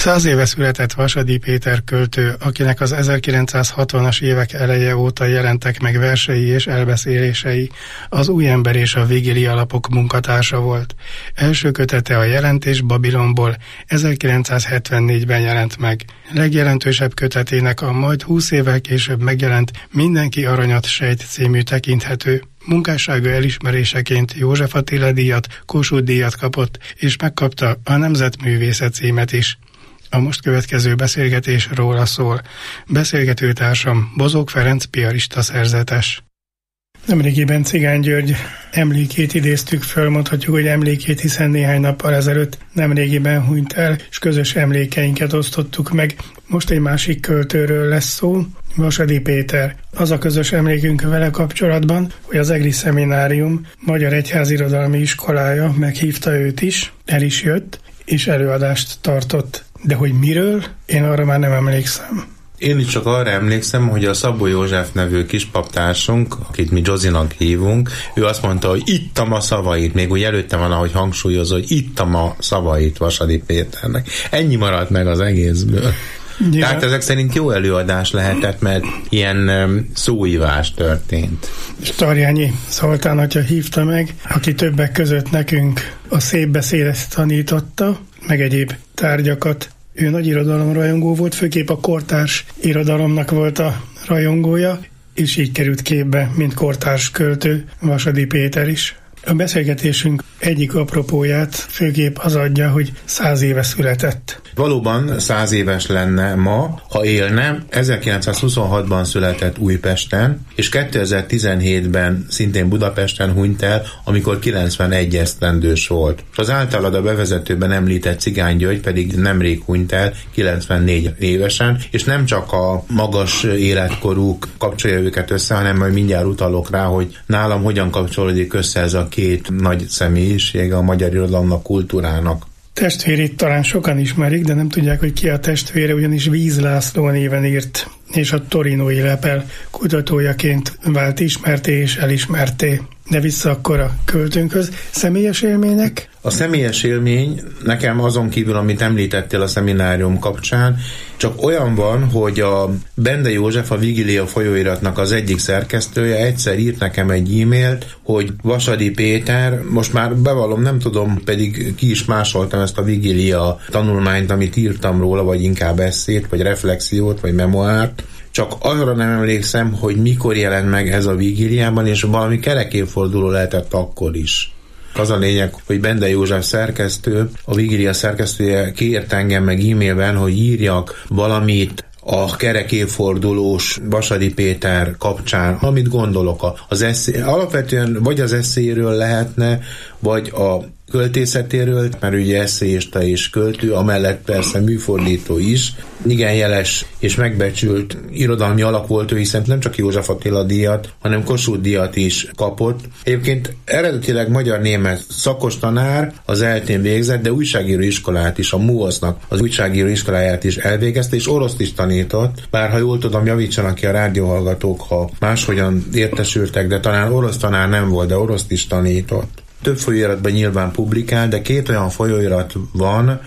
Száz éve született Vasadi Péter költő, akinek az ezerkilencszázhatvanas évek eleje óta jelentek meg versei és elbeszélései, az Új ember és a Vigília lapok munkatársa volt. Első kötete a Jelentés Babilonból ezerkilencszázhetvennégyben jelent meg. Legjelentősebb kötetének a majd húsz évvel később megjelent Mindenki aranyat sejt című tekinthető. Munkássága elismeréseként József Attila díjat, Kossuth díjat kapott, és megkapta a Nemzetművésze címet is. A most következő beszélgetés róla szól. Beszélgetőtársam Bozók Ferenc piarista szerzetes. Nemrégiben Cigány György emlékét idéztük föl, mondhatjuk, hogy emlékét, hiszen néhány nappal ezelőtt nemrégiben hunyt el, és közös emlékeinket osztottuk meg. Most egy másik költőről lesz szó, Vasadi Péter. Az a közös emlékünk vele kapcsolatban, hogy az EGRI Szeminárium Magyar Egyházirodalmi Iskolája meghívta őt is, el is jött, és előadást tartott. De hogy miről, én arra már nem emlékszem. Én is csak arra emlékszem, hogy a Szabó József nevű kispaptársunk, akit mi Zsozinak hívunk, ő azt mondta, hogy ittam a szavait, még úgy előtte van, ahogy hangsúlyozza, hogy ittam a szavait Vasadi Péternek. Ennyi maradt meg az egészből. Ja. Tehát ezek szerint jó előadás lehetett, mert ilyen um, szóívás történt. Starjányi Zoltán atya hívta meg, aki többek között nekünk a szép beszédet tanította, meg egyéb tárgyakat. Ő nagy irodalomrajongó volt, főképp a kortárs irodalomnak volt a rajongója, és így került képbe, mint kortárs költő Vasadi Péter is. A beszélgetésünk egyik apropóját főképp az adja, hogy száz éve született. Valóban száz éves lenne ma, ha élne. ezerkilencszázhuszonhatban született Újpesten, és kétezer-tizenhétben szintén Budapesten hunyt el, amikor kilencvenegy esztendős volt. Az általad a bevezetőben említett Cigány György pedig nemrég hunyt el, kilencvennégy évesen, és nem csak a magas életkorúk kapcsolja őket össze, hanem majd mindjárt utalok rá, hogy nálam hogyan kapcsolódik össze ez a két nagy személyiség a magyar irodalomnak, kultúrának. Testvérét talán sokan ismerik, de nem tudják, hogy ki a testvére, ugyanis Víz László néven írt, és a Torinói Lepel kutatójaként vált ismerté és elismerté. De vissza akkor a költőnkhöz. Személyes élmények? A személyes élmény nekem azon kívül, amit említettél a szeminárium kapcsán, csak olyan van, hogy a Bende József, a Vigília folyóiratnak az egyik szerkesztője egyszer írt nekem egy e-mailt, hogy Vasadi Péter, most már bevallom, nem tudom, pedig ki is másoltam ezt a Vigília tanulmányt, amit írtam róla, vagy inkább esszét, vagy reflexiót, vagy memoárt, csak arra nem emlékszem, hogy mikor jelent meg ez a Vigíliában, és valami kerekévforduló lehetett akkor is. Az a lényeg, hogy Bende József szerkesztő, a Vigília szerkesztője kért engem meg e-mailben, hogy írjak valamit a kerekévfordulós Vasadi Péter kapcsán, amit gondolok. Az eszé, alapvetően vagy az eszéről lehetne, vagy a költészetéről, mert ugye eszéista és költő, amellett persze műfordító is. Igen jeles és megbecsült irodalmi alak volt ő, hiszen nem csak József Attila díjat, hanem Kossuth díjat is kapott. Egyébként eredetileg magyar-német szakos tanár, az eltén végzett, de újságíró iskolát is, a MUOSZ-nak az újságíró iskoláját is elvégezte, és oroszt is tanított. Bár ha jól tudom, javítsanak ki a rádióhallgatók, ha máshogyan értesültek, de talán orosz tanár nem volt, de oroszt is tanított. Több folyóiratban nyilván publikál, de két olyan folyóirat van,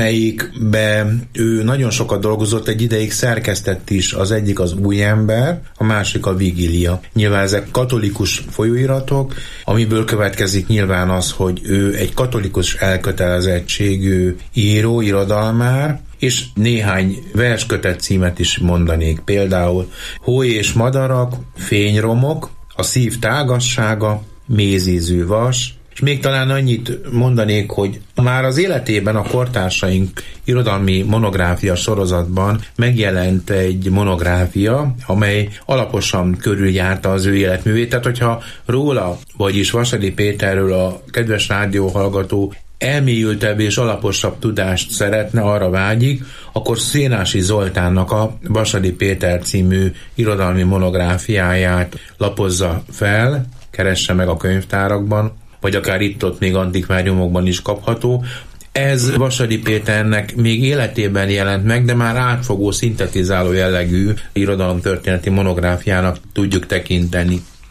amelyikbe ő nagyon sokat dolgozott, egy ideig szerkesztett is, az egyik az Új ember, a másik a Vigília. Nyilván ezek katolikus folyóiratok, amiből következik nyilván az, hogy ő egy katolikus elkötelezettségű író, irodalmár, és néhány verskötet címet is mondanék. Például Hó és madarak, Fényromok, A szív tágassága, Mézízű vas, és még talán annyit mondanék, hogy már az életében a kortársaink irodalmi monográfia sorozatban megjelent egy monográfia, amely alaposan körüljárta az ő életművét. Tehát, hogyha róla, vagyis Vasadi Péterről a kedves rádióhallgató elmélyültebb és alaposabb tudást szeretne, arra vágyik, akkor Szénási Zoltánnak a Vasadi Péter című irodalmi monográfiáját lapozza fel, keresse meg a könyvtárakban, vagy akár itt-ott még antikváriumokban is kapható. Ez Vasadi Péternek még életében jelent meg, de már átfogó, szintetizáló jellegű irodalomtörténeti monográfiának tudjuk tekinteni.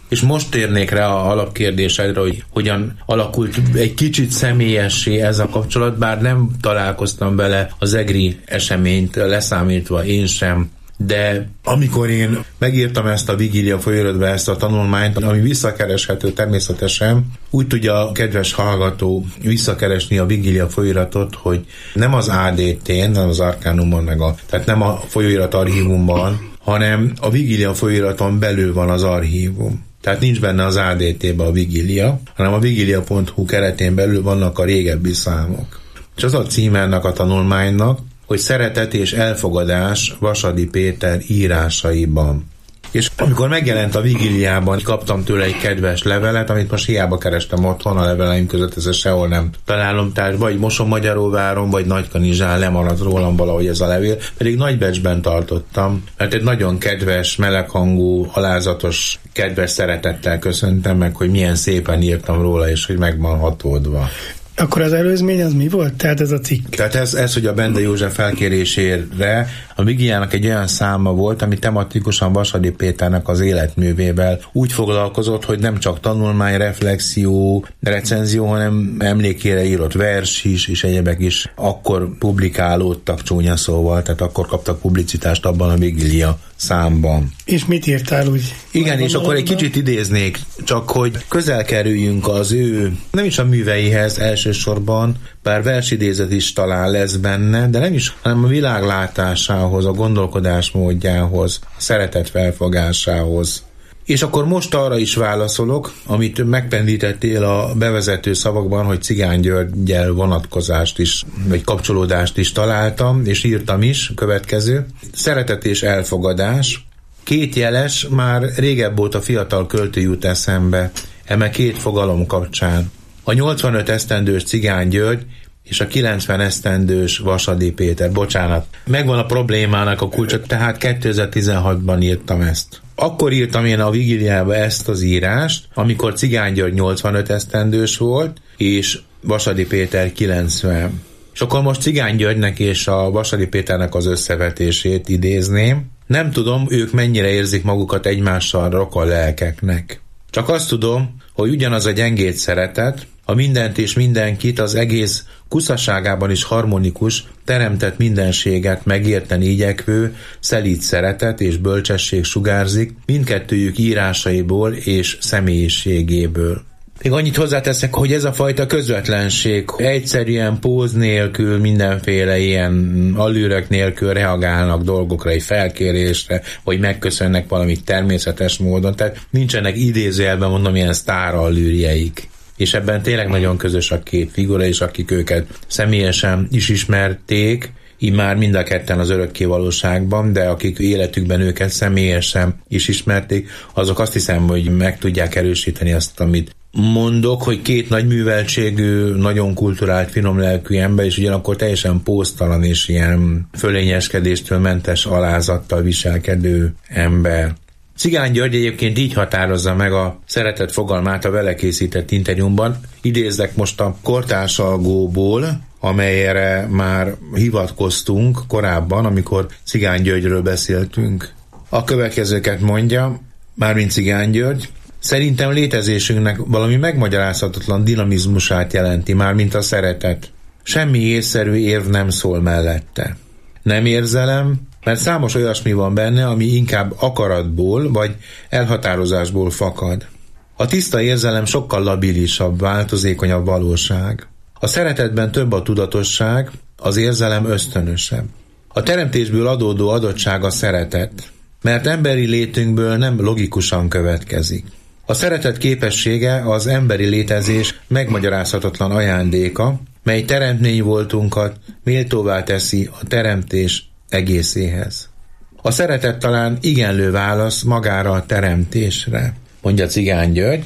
És most térnék rá a alapkérdésedre, hogy hogyan alakult egy kicsit személyessé ez a kapcsolat, bár nem találkoztam bele az egri eseményt leszámítva én sem, de amikor én megírtam ezt a Vigília folyóiratba, ezt a tanulmányt, ami visszakereshető természetesen, úgy tudja a kedves hallgató visszakeresni a Vigília folyóiratot, hogy nem az á dé té-n, nem az Arcanumon, meg a, tehát nem a folyóirat archívumban, hanem a Vigília folyóiraton belül van az archívum. Tehát nincs benne az á dé té-be a Vigília, hanem a vigilia pont hu keretén belül vannak a régebbi számok. És az a címe ennek a tanulmánynak, hogy Szeretet és elfogadás Vasadi Péter írásaiban. És amikor megjelent a Vigíliában, kaptam tőle egy kedves levelet, amit most hiába kerestem otthon, a leveleim között ezt sehol nem találom, tehát vagy Mosonmagyaróváron, vagy Nagykanizsán lemaradt rólam valahogy ez a levél, pedig nagybecsben tartottam, mert egy nagyon kedves, meleghangú, alázatos, kedves szeretettel köszöntem meg, hogy milyen szépen írtam róla, és hogy meg van hatódva. Akkor az előzmény az mi volt? Tehát ez a cikk? Tehát ez, ez hogy a Bende József felkérésére a Vigíliának egy olyan száma volt, ami tematikusan Vasadi Péternek az életművével úgy foglalkozott, hogy nem csak tanulmány, reflexió, recenzió, hanem emlékére írott vers is, és egyebek is akkor publikálódtak csúnya szóval, tehát akkor kaptak publicitást abban a Vigília számban. És mit írtál úgy? Igen, és akkor egy kicsit idéznék, csak hogy közel kerüljünk az ő, nem is a műveihez elsősorban, bár versidézet is talán lesz benne, de nem is, hanem a világlátásához, a gondolkodásmódjához, a szeretet felfogásához. És akkor most arra is válaszolok, amit megpendítettél a bevezető szavakban, hogy Cigány Györggyel vonatkozást is, vagy kapcsolódást is találtam, és írtam is, következő. Szeretet és elfogadás. Két jeles, már régebb óta fiatal költő jut eszembe, eme két fogalom kapcsán. A nyolcvanöt esztendős Cigány György és a kilencven esztendős Vasadi Péter. Bocsánat, megvan a problémának a kulcsa, tehát kétezer-tizenhatban írtam ezt. Akkor írtam én a Vigíliába ezt az írást, amikor Cigány György nyolcvanöt esztendős volt, és Vasadi Péter kilencven. És akkor most Cigány Györgynek és a Vasadi Péternek az összevetését idézném. Nem tudom, ők mennyire érzik magukat egymással rokon lelkeknek. Csak azt tudom, hogy ugyanaz a gyengéd szeretet, a mindent és mindenkit, az egész kuszaságában is harmonikus, teremtett mindenséget megérteni igyekvő, szelíd szeretet és bölcsesség sugárzik mindkettőjük írásaiból és személyiségéből. Még annyit hozzáteszek, hogy ez a fajta közvetlenség, egyszerűen póz nélkül, mindenféle ilyen allűrök nélkül reagálnak dolgokra, egy felkérésre, vagy megköszönnek valamit természetes módon, tehát nincsenek idézőjelben mondom ilyen sztár allűrjeik. És ebben tényleg nagyon közös a két figura, és akik őket személyesen is ismerték, immár mind a ketten az örökké valóságban, de akik életükben őket személyesen is ismerték, azok azt hiszem, hogy meg tudják erősíteni azt, amit mondok, hogy két nagy műveltségű, nagyon kulturált, finom lelkű ember, és ugyanakkor teljesen póztalan és ilyen fölényeskedéstől mentes alázattal viselkedő ember. Cigány György egyébként így határozza meg a szeretet fogalmát a vele készített interjúmban. Idézek most a kortársalgóból, amelyre már hivatkoztunk korábban, amikor Cigány Györgyről beszéltünk. A következőket mondja, mármint Cigány György: szerintem létezésünknek valami megmagyarázhatatlan dinamizmusát jelenti, mármint a szeretet. Semmi észszerű érv nem szól mellette. Nem érzelem, mert számos olyasmi van benne, ami inkább akaratból vagy elhatározásból fakad. A tiszta érzelem sokkal labilisabb, változékonyabb valóság. A szeretetben több a tudatosság, az érzelem ösztönösebb. A teremtésből adódó adottság a szeretet, mert emberi létünkből nem logikusan következik. A szeretet képessége az emberi létezés megmagyarázhatatlan ajándéka, mely teremtmény voltunkat méltóvá teszi a teremtés egészéhez. A szeretet talán igenlő válasz magára a teremtésre, mondja Cigány György,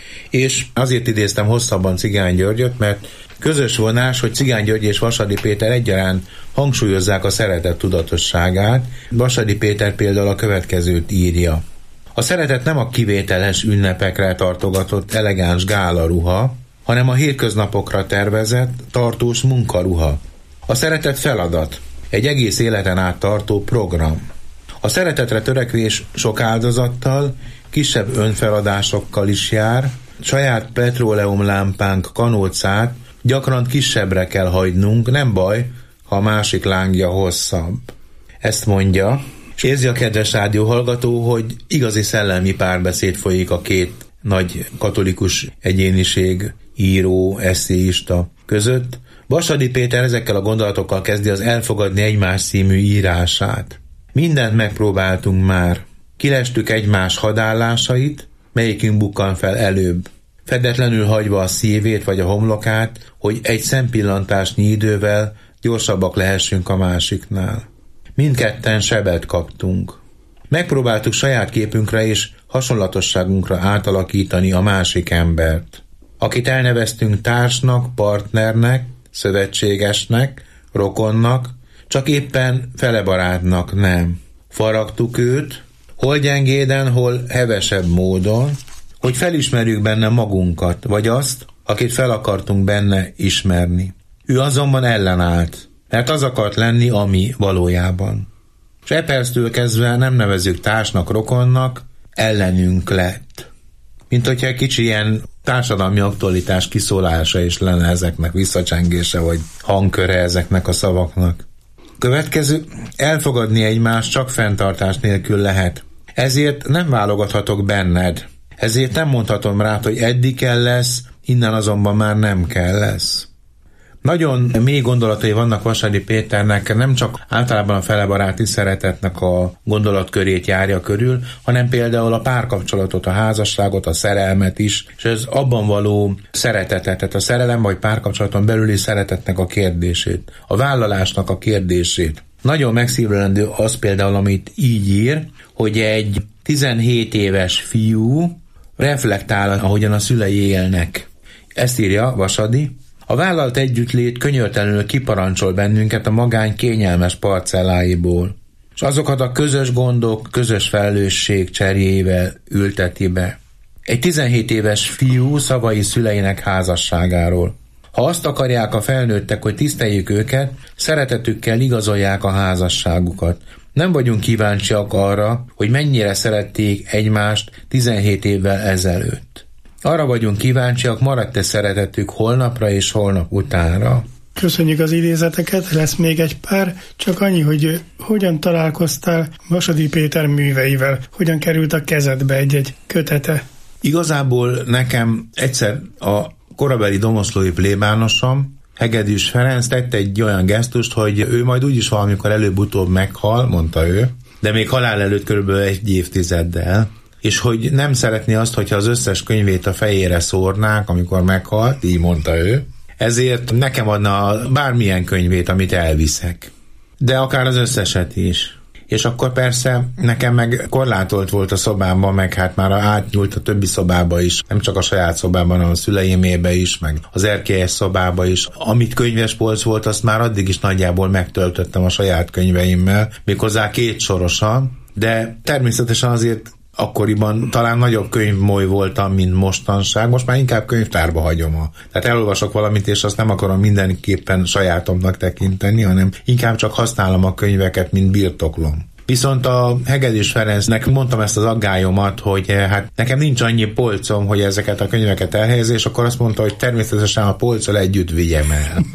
és azért idéztem hosszabban Cigány Györgyöt, mert közös vonás, hogy Cigány György és Vasadi Péter egyaránt hangsúlyozzák a szeretet tudatosságát. Vasadi Péter például a következőt írja: a szeretet nem a kivételes ünnepekre tartogatott elegáns gálaruha, hanem a hétköznapokra tervezett, tartós munkaruha. A szeretet feladat, egy egész életen át tartó program. A szeretetre törekvés sok áldozattal, kisebb önfeladásokkal is jár, saját petróleumlámpánk kanócát gyakran kisebbre kell hagynunk, nem baj, ha a másik lángja hosszabb. Ezt mondja, és érzi a kedves rádióhallgató, hogy igazi szellemi párbeszéd folyik a két nagy katolikus egyéniség, író, esszéista között. Vasadi Péter ezekkel a gondolatokkal kezdi az Elfogadni egymás című írását. Mindent megpróbáltunk már. Kilestük egymás hadállásait, melyikünk bukkan fel előbb. Fedetlenül hagyva a szívét vagy a homlokát, hogy egy szempillantásnyi idővel gyorsabbak lehessünk a másiknál. Mindketten sebet kaptunk. Megpróbáltuk saját képünkre és hasonlatosságunkra átalakítani a másik embert. Akit elneveztünk társnak, partnernek, szövetségesnek, rokonnak, csak éppen felebarátnak nem. Faragtuk őt, hol gyengéden, hol hevesebb módon, hogy felismerjük benne magunkat, vagy azt, akit fel akartunk benne ismerni. Ő azonban ellenállt, mert az akart lenni, ami valójában. És e perctől kezdve nem nevezzük társnak, rokonnak, ellenünk lett. Mint hogyha egy kicsi ilyen társadalmi aktualitás kiszólása is lenne ezeknek, visszacsengése, vagy hangköre ezeknek a szavaknak. Következő, elfogadni egymást csak fenntartás nélkül lehet. Ezért nem válogathatok benned. Ezért nem mondhatom rá, hogy eddig kell lesz, innen azonban már nem kell lesz. Nagyon mély gondolatai vannak Vasadi Péternek, nem csak általában a felebaráti szeretetnek a gondolatkörét járja körül, hanem például a párkapcsolatot, a házasságot, a szerelmet is, és ez abban való szeretetet, tehát a szerelem vagy párkapcsolaton belüli szeretetnek a kérdését, a vállalásnak a kérdését. Nagyon megszívlelendő az például, amit így ír, hogy egy tizenhét éves fiú reflektál, ahogyan a szülei élnek. Ezt írja Vasadi. A vállalt együttlét könyörtelenül kiparancsol bennünket a magány kényelmes parcelláiból, és azokat a közös gondok, közös felelősség cserjével ülteti be. Egy tizenhét éves fiú szavai szüleinek házasságáról. Ha azt akarják a felnőttek, hogy tiszteljük őket, szeretetükkel igazolják a házasságukat. Nem vagyunk kíváncsiak arra, hogy mennyire szerették egymást tizenhét évvel ezelőtt. Arra vagyunk kíváncsiak, maradt-e szeretetük holnapra és holnap utánra. Köszönjük az idézeteket, lesz még egy pár, csak annyi, hogy hogyan találkoztál Vasadi Péter műveivel, hogyan került a kezedbe egy-egy kötete. Igazából nekem egyszer a korabeli domoszlói plébánosom, Hegedűs Ferenc tett egy olyan gesztust, hogy ő majd úgyis valamikor előbb-utóbb meghal, mondta ő, de még halál előtt körülbelül egy évtizeddel, és hogy nem szeretné azt, hogyha az összes könyvét a fejére szórnák, amikor meghalt, így mondta ő, ezért nekem adna bármilyen könyvét, amit elviszek. De akár az összeset is. És akkor persze nekem meg korlátolt volt a szobámban, meg hát már átnyúlt a többi szobába is, nem csak a saját szobában, hanem a szüleimébe is, meg az erkélyes szobába is. Amit könyvespolc volt, azt már addig is nagyjából megtöltöttem a saját könyveimmel, méghozzá két sorosan, de természetesen azért akkoriban talán nagyobb könyvmoly voltam, mint mostanság, most már inkább könyvtárba hagyom. A. Tehát elolvasok valamit, és azt nem akarom mindenképpen sajátomnak tekinteni, hanem inkább csak használom a könyveket, mint birtoklom. Viszont a Hegedűs Ferencnek mondtam ezt az aggályomat, hogy hát nekem nincs annyi polcom, hogy ezeket a könyveket elhelyezés, és akkor azt mondta, hogy természetesen a polccal együtt vigyem el.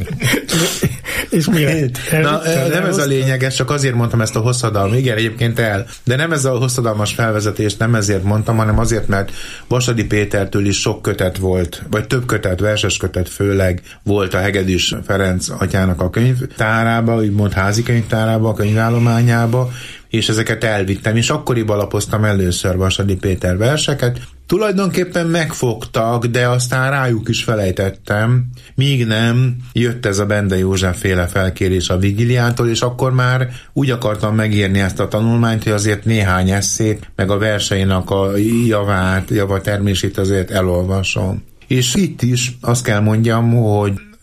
És mi lett? Na, nem ez a lényeges, csak azért mondtam ezt a hosszadalmat. Igen, egyébként el. De nem ez a hosszadalmas felvezetés, nem ezért mondtam, hanem azért, mert Vasadi Pétertől is sok kötet volt, vagy több kötet, verses kötet főleg volt a Hegedűs Ferenc atyának a könyvtárába, úgymond házi könyvtárába, a könyvállományába, és ezeket elvittem, és akkoriban lapoztam először Vasadi Péter verseket. Tulajdonképpen megfogtak, de aztán rájuk is felejtettem, míg nem jött ez a Bende József féle felkérés a Vigiliától, és akkor már úgy akartam megírni ezt a tanulmányt, hogy azért néhány esszét, meg a verseinek a javát, javatermését azért elolvasom. És itt is azt kell mondjam, hogy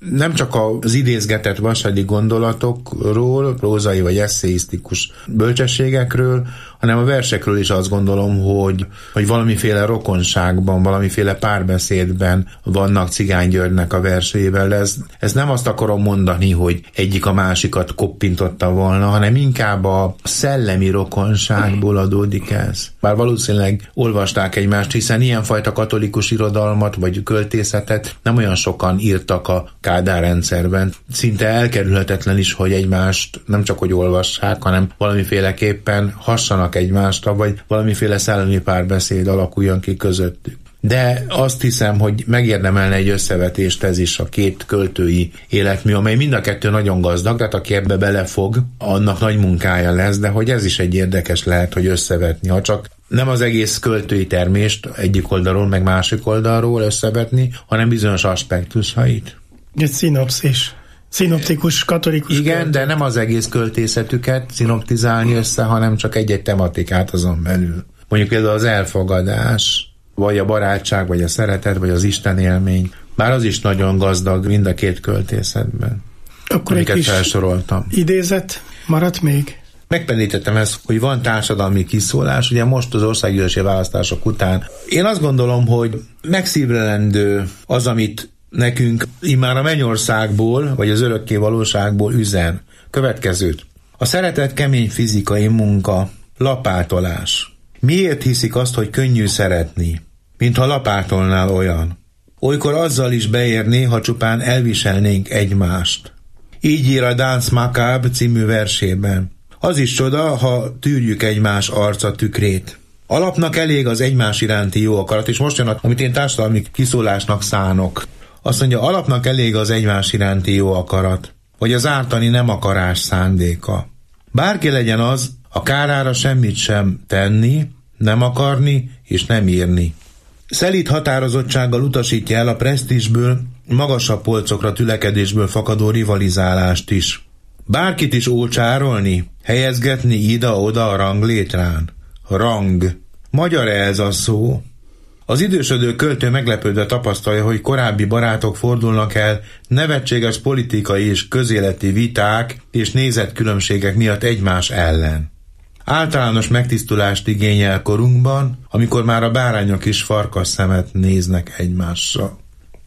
nem csak az idézgetett vasadi gondolatokról, prózai vagy esszeisztikus bölcsességekről, hanem a versekről is azt gondolom, hogy, hogy valamiféle rokonságban, valamiféle párbeszédben vannak Cigány Györgynek a verseivel. Ez, ez nem azt akarom mondani, hogy egyik a másikat koppintotta volna, hanem inkább a szellemi rokonságból adódik ez. Bár valószínűleg olvasták egymást, hiszen ilyenfajta katolikus irodalmat vagy költészetet nem olyan sokan írtak a Kádár rendszerben. Szinte elkerülhetetlen is, hogy egymást nem csak hogy olvassák, hanem valamiféleképpen hassanak egymásra, vagy valamiféle szellemi párbeszéd alakuljon ki közöttük. De azt hiszem, hogy megérdemelne egy összevetést ez is, a két költői életmű, amely mind a kettő nagyon gazdag, tehát aki ebbe belefog, annak nagy munkája lesz, de hogy ez is egy érdekes lehet, hogy összevetni, ha csak nem az egész költői termést egyik oldalról, meg másik oldalról összevetni, hanem bizonyos aspektusait. Egy szinopszis. Szinoptikus, katolikus. Igen, költő. de nem az egész költészetüket szinoptizálni össze, hanem csak egy-egy tematikát azon belül. Mondjuk például az elfogadás, vagy a barátság, vagy a szeretet, vagy az Isten élmény. Bár az is nagyon gazdag mind a két költészetben. Akkor egy kis felsoroltam. idézet maradt még? Megpendítettem ezt, hogy van társadalmi kiszólás, ugye most az országgyűlési választások után. Én azt gondolom, hogy megszívlelendő az, amit nekünk immár a mennyországból, vagy az örökké valóságból üzen. Következőt. A szeretet kemény fizikai munka, lapátolás. Miért hiszik azt, hogy könnyű szeretni, mintha lapátolnál olyan? Olykor azzal is beérné, ha csupán elviselnénk egymást. Így ír a Dance Macabre című versében. Az is csoda, ha tűrjük egymás arca tükrét. Alapnak elég az egymás iránti jó akarat, és most jön, amit én társadalmi kiszólásnak szánok. Azt mondja, alapnak elég az egymás iránti jó akarat, vagy az ártani nem akarás szándéka. Bárki legyen az, a kárára semmit sem tenni, nem akarni és nem írni. Szelíd határozottsággal utasítja el a presztízsből, magasabb polcokra tülekedésből fakadó rivalizálást is. Bárkit is ócsárolni, helyezgetni ida-oda a ranglétrán. Rang. Magyar-e ez a szó? Az idősödő költő meglepődve tapasztalja, hogy korábbi barátok fordulnak el nevetséges politikai és közéleti viták és nézetkülönbségek miatt egymás ellen. Általános megtisztulást igényel korunkban, amikor már a bárányok is farkas szemet néznek egymásra.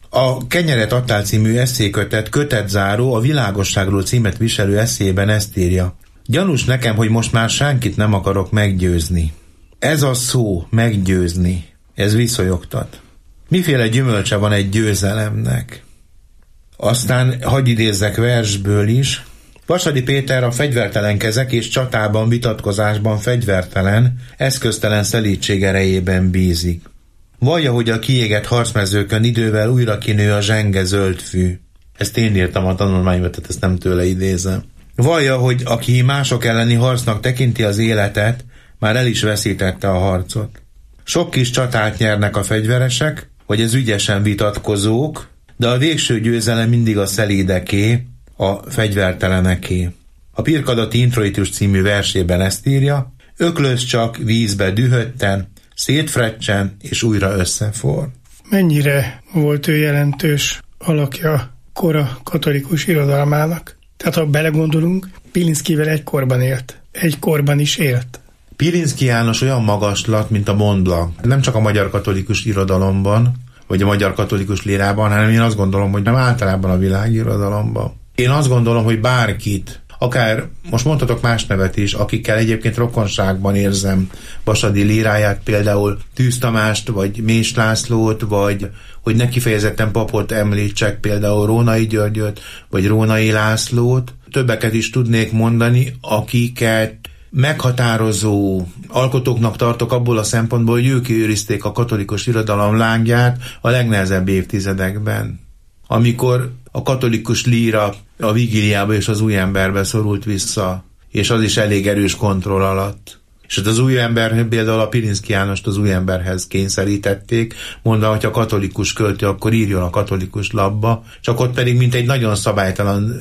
A Kenyeret adtál című esszékötet kötetzáró, a Világosságról címet viselő esszéjében ezt írja. Gyanús nekem, hogy most már senkit nem akarok meggyőzni. Ez a szó, meggyőzni, ez viszonyogtat. Miféle gyümölcse van egy győzelemnek? Aztán hadd idézzek versből is. Vasadi Péter a fegyvertelen kezek és csatában, vitatkozásban fegyvertelen, eszköztelen szelídség erejében bízik. Vallja, hogy a kiégett harcmezőkön idővel újra kinő a zsenge zöld fű. Ezt én írtam a tanulmányba, tehát ezt nem tőle idézem. Vallja, hogy aki mások elleni harcnak tekinti az életet, már el is veszítette a harcot. Sok kis csatát nyernek a fegyveresek, vagy az ügyesen vitatkozók, de a végső győzelem mindig a szelídeké, a fegyverteleneké. A Pirkadati Introitus című versében ezt írja, öklöz csak vízbe dühötten, szétfrecsen és újra összefor. Mennyire volt ő jelentős alakja kora katolikus irodalmának? Tehát ha belegondolunk, Pilinszkivel egy korban élt. Egy korban is élt. Pilinszki János olyan magaslat, mint a Mont Blanc. Nem csak a magyar katolikus irodalomban, vagy a magyar katolikus lírában, hanem én azt gondolom, hogy nem általában a világirodalomban. Én azt gondolom, hogy bárkit, akár most mondhatok más nevet is, akikkel egyébként rokonságban érzem Vasadi líráját, például Tűz Tamást, vagy Més Lászlót, vagy hogy ne kifejezetten papot említsek, például Rónai Györgyöt, vagy Rónai Lászlót. Többeket is tudnék mondani, akiket meghatározó alkotóknak tartok abból a szempontból, hogy ők őrizték a katolikus irodalom lángját a legnehezebb évtizedekben. Amikor a katolikus líra a Vigíliába és az Újemberbe szorult vissza, és az is elég erős kontroll alatt. És az Újember, például a Pilinszki Jánost az Újemberhez kényszerítették, mondva, hogy a katolikus költő, akkor írjon a katolikus labba, csak ott pedig mint egy nagyon szabálytalan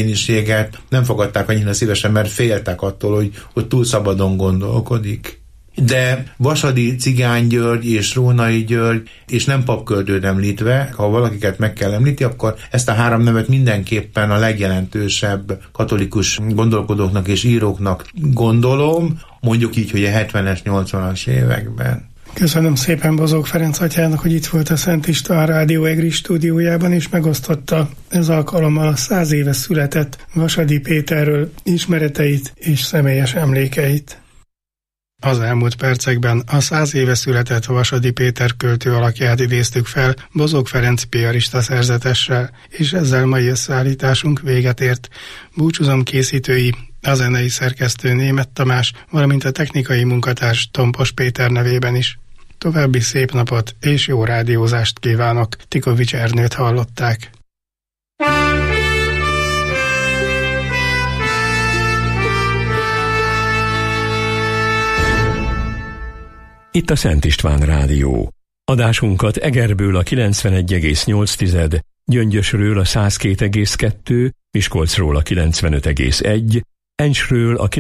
egyéniséget nem fogadták annyira szívesen, mert féltek attól, hogy, hogy túl szabadon gondolkodik. de Vasadi Cigány György és Rónai György, és nem papköltőt említve, ha valakiket meg kell említi, akkor ezt a három nevet mindenképpen a legjelentősebb katolikus gondolkodóknak és íróknak gondolom, mondjuk így, hogy a hetvenes, nyolcvanas években. Köszönöm szépen Bozók Ferenc atyának, hogy itt volt a Szent István Rádió EGRI stúdiójában, és megosztotta ez alkalommal a száz éve született Vasadi Péterről ismereteit és személyes emlékeit. Az elmúlt percekben a száz éve született Vasadi Péter költő alakját idéztük fel Bozók Ferenc piarista szerzetessel, és ezzel mai összeállításunk véget ért. Búcsúzom készítői, a zenei szerkesztő Németh Tamás, valamint a technikai munkatárs Tompos Péter nevében is. További szép napot és jó rádiózást kívánok, Tikovics Ernőt hallották. Itt a Szent István Rádió. Adásunkat Egerből a kilencvenegy egész nyolc, Gyöngyösről a száz két egész kettő, Miskolcról a kilencvenöt egész egy, Encsről a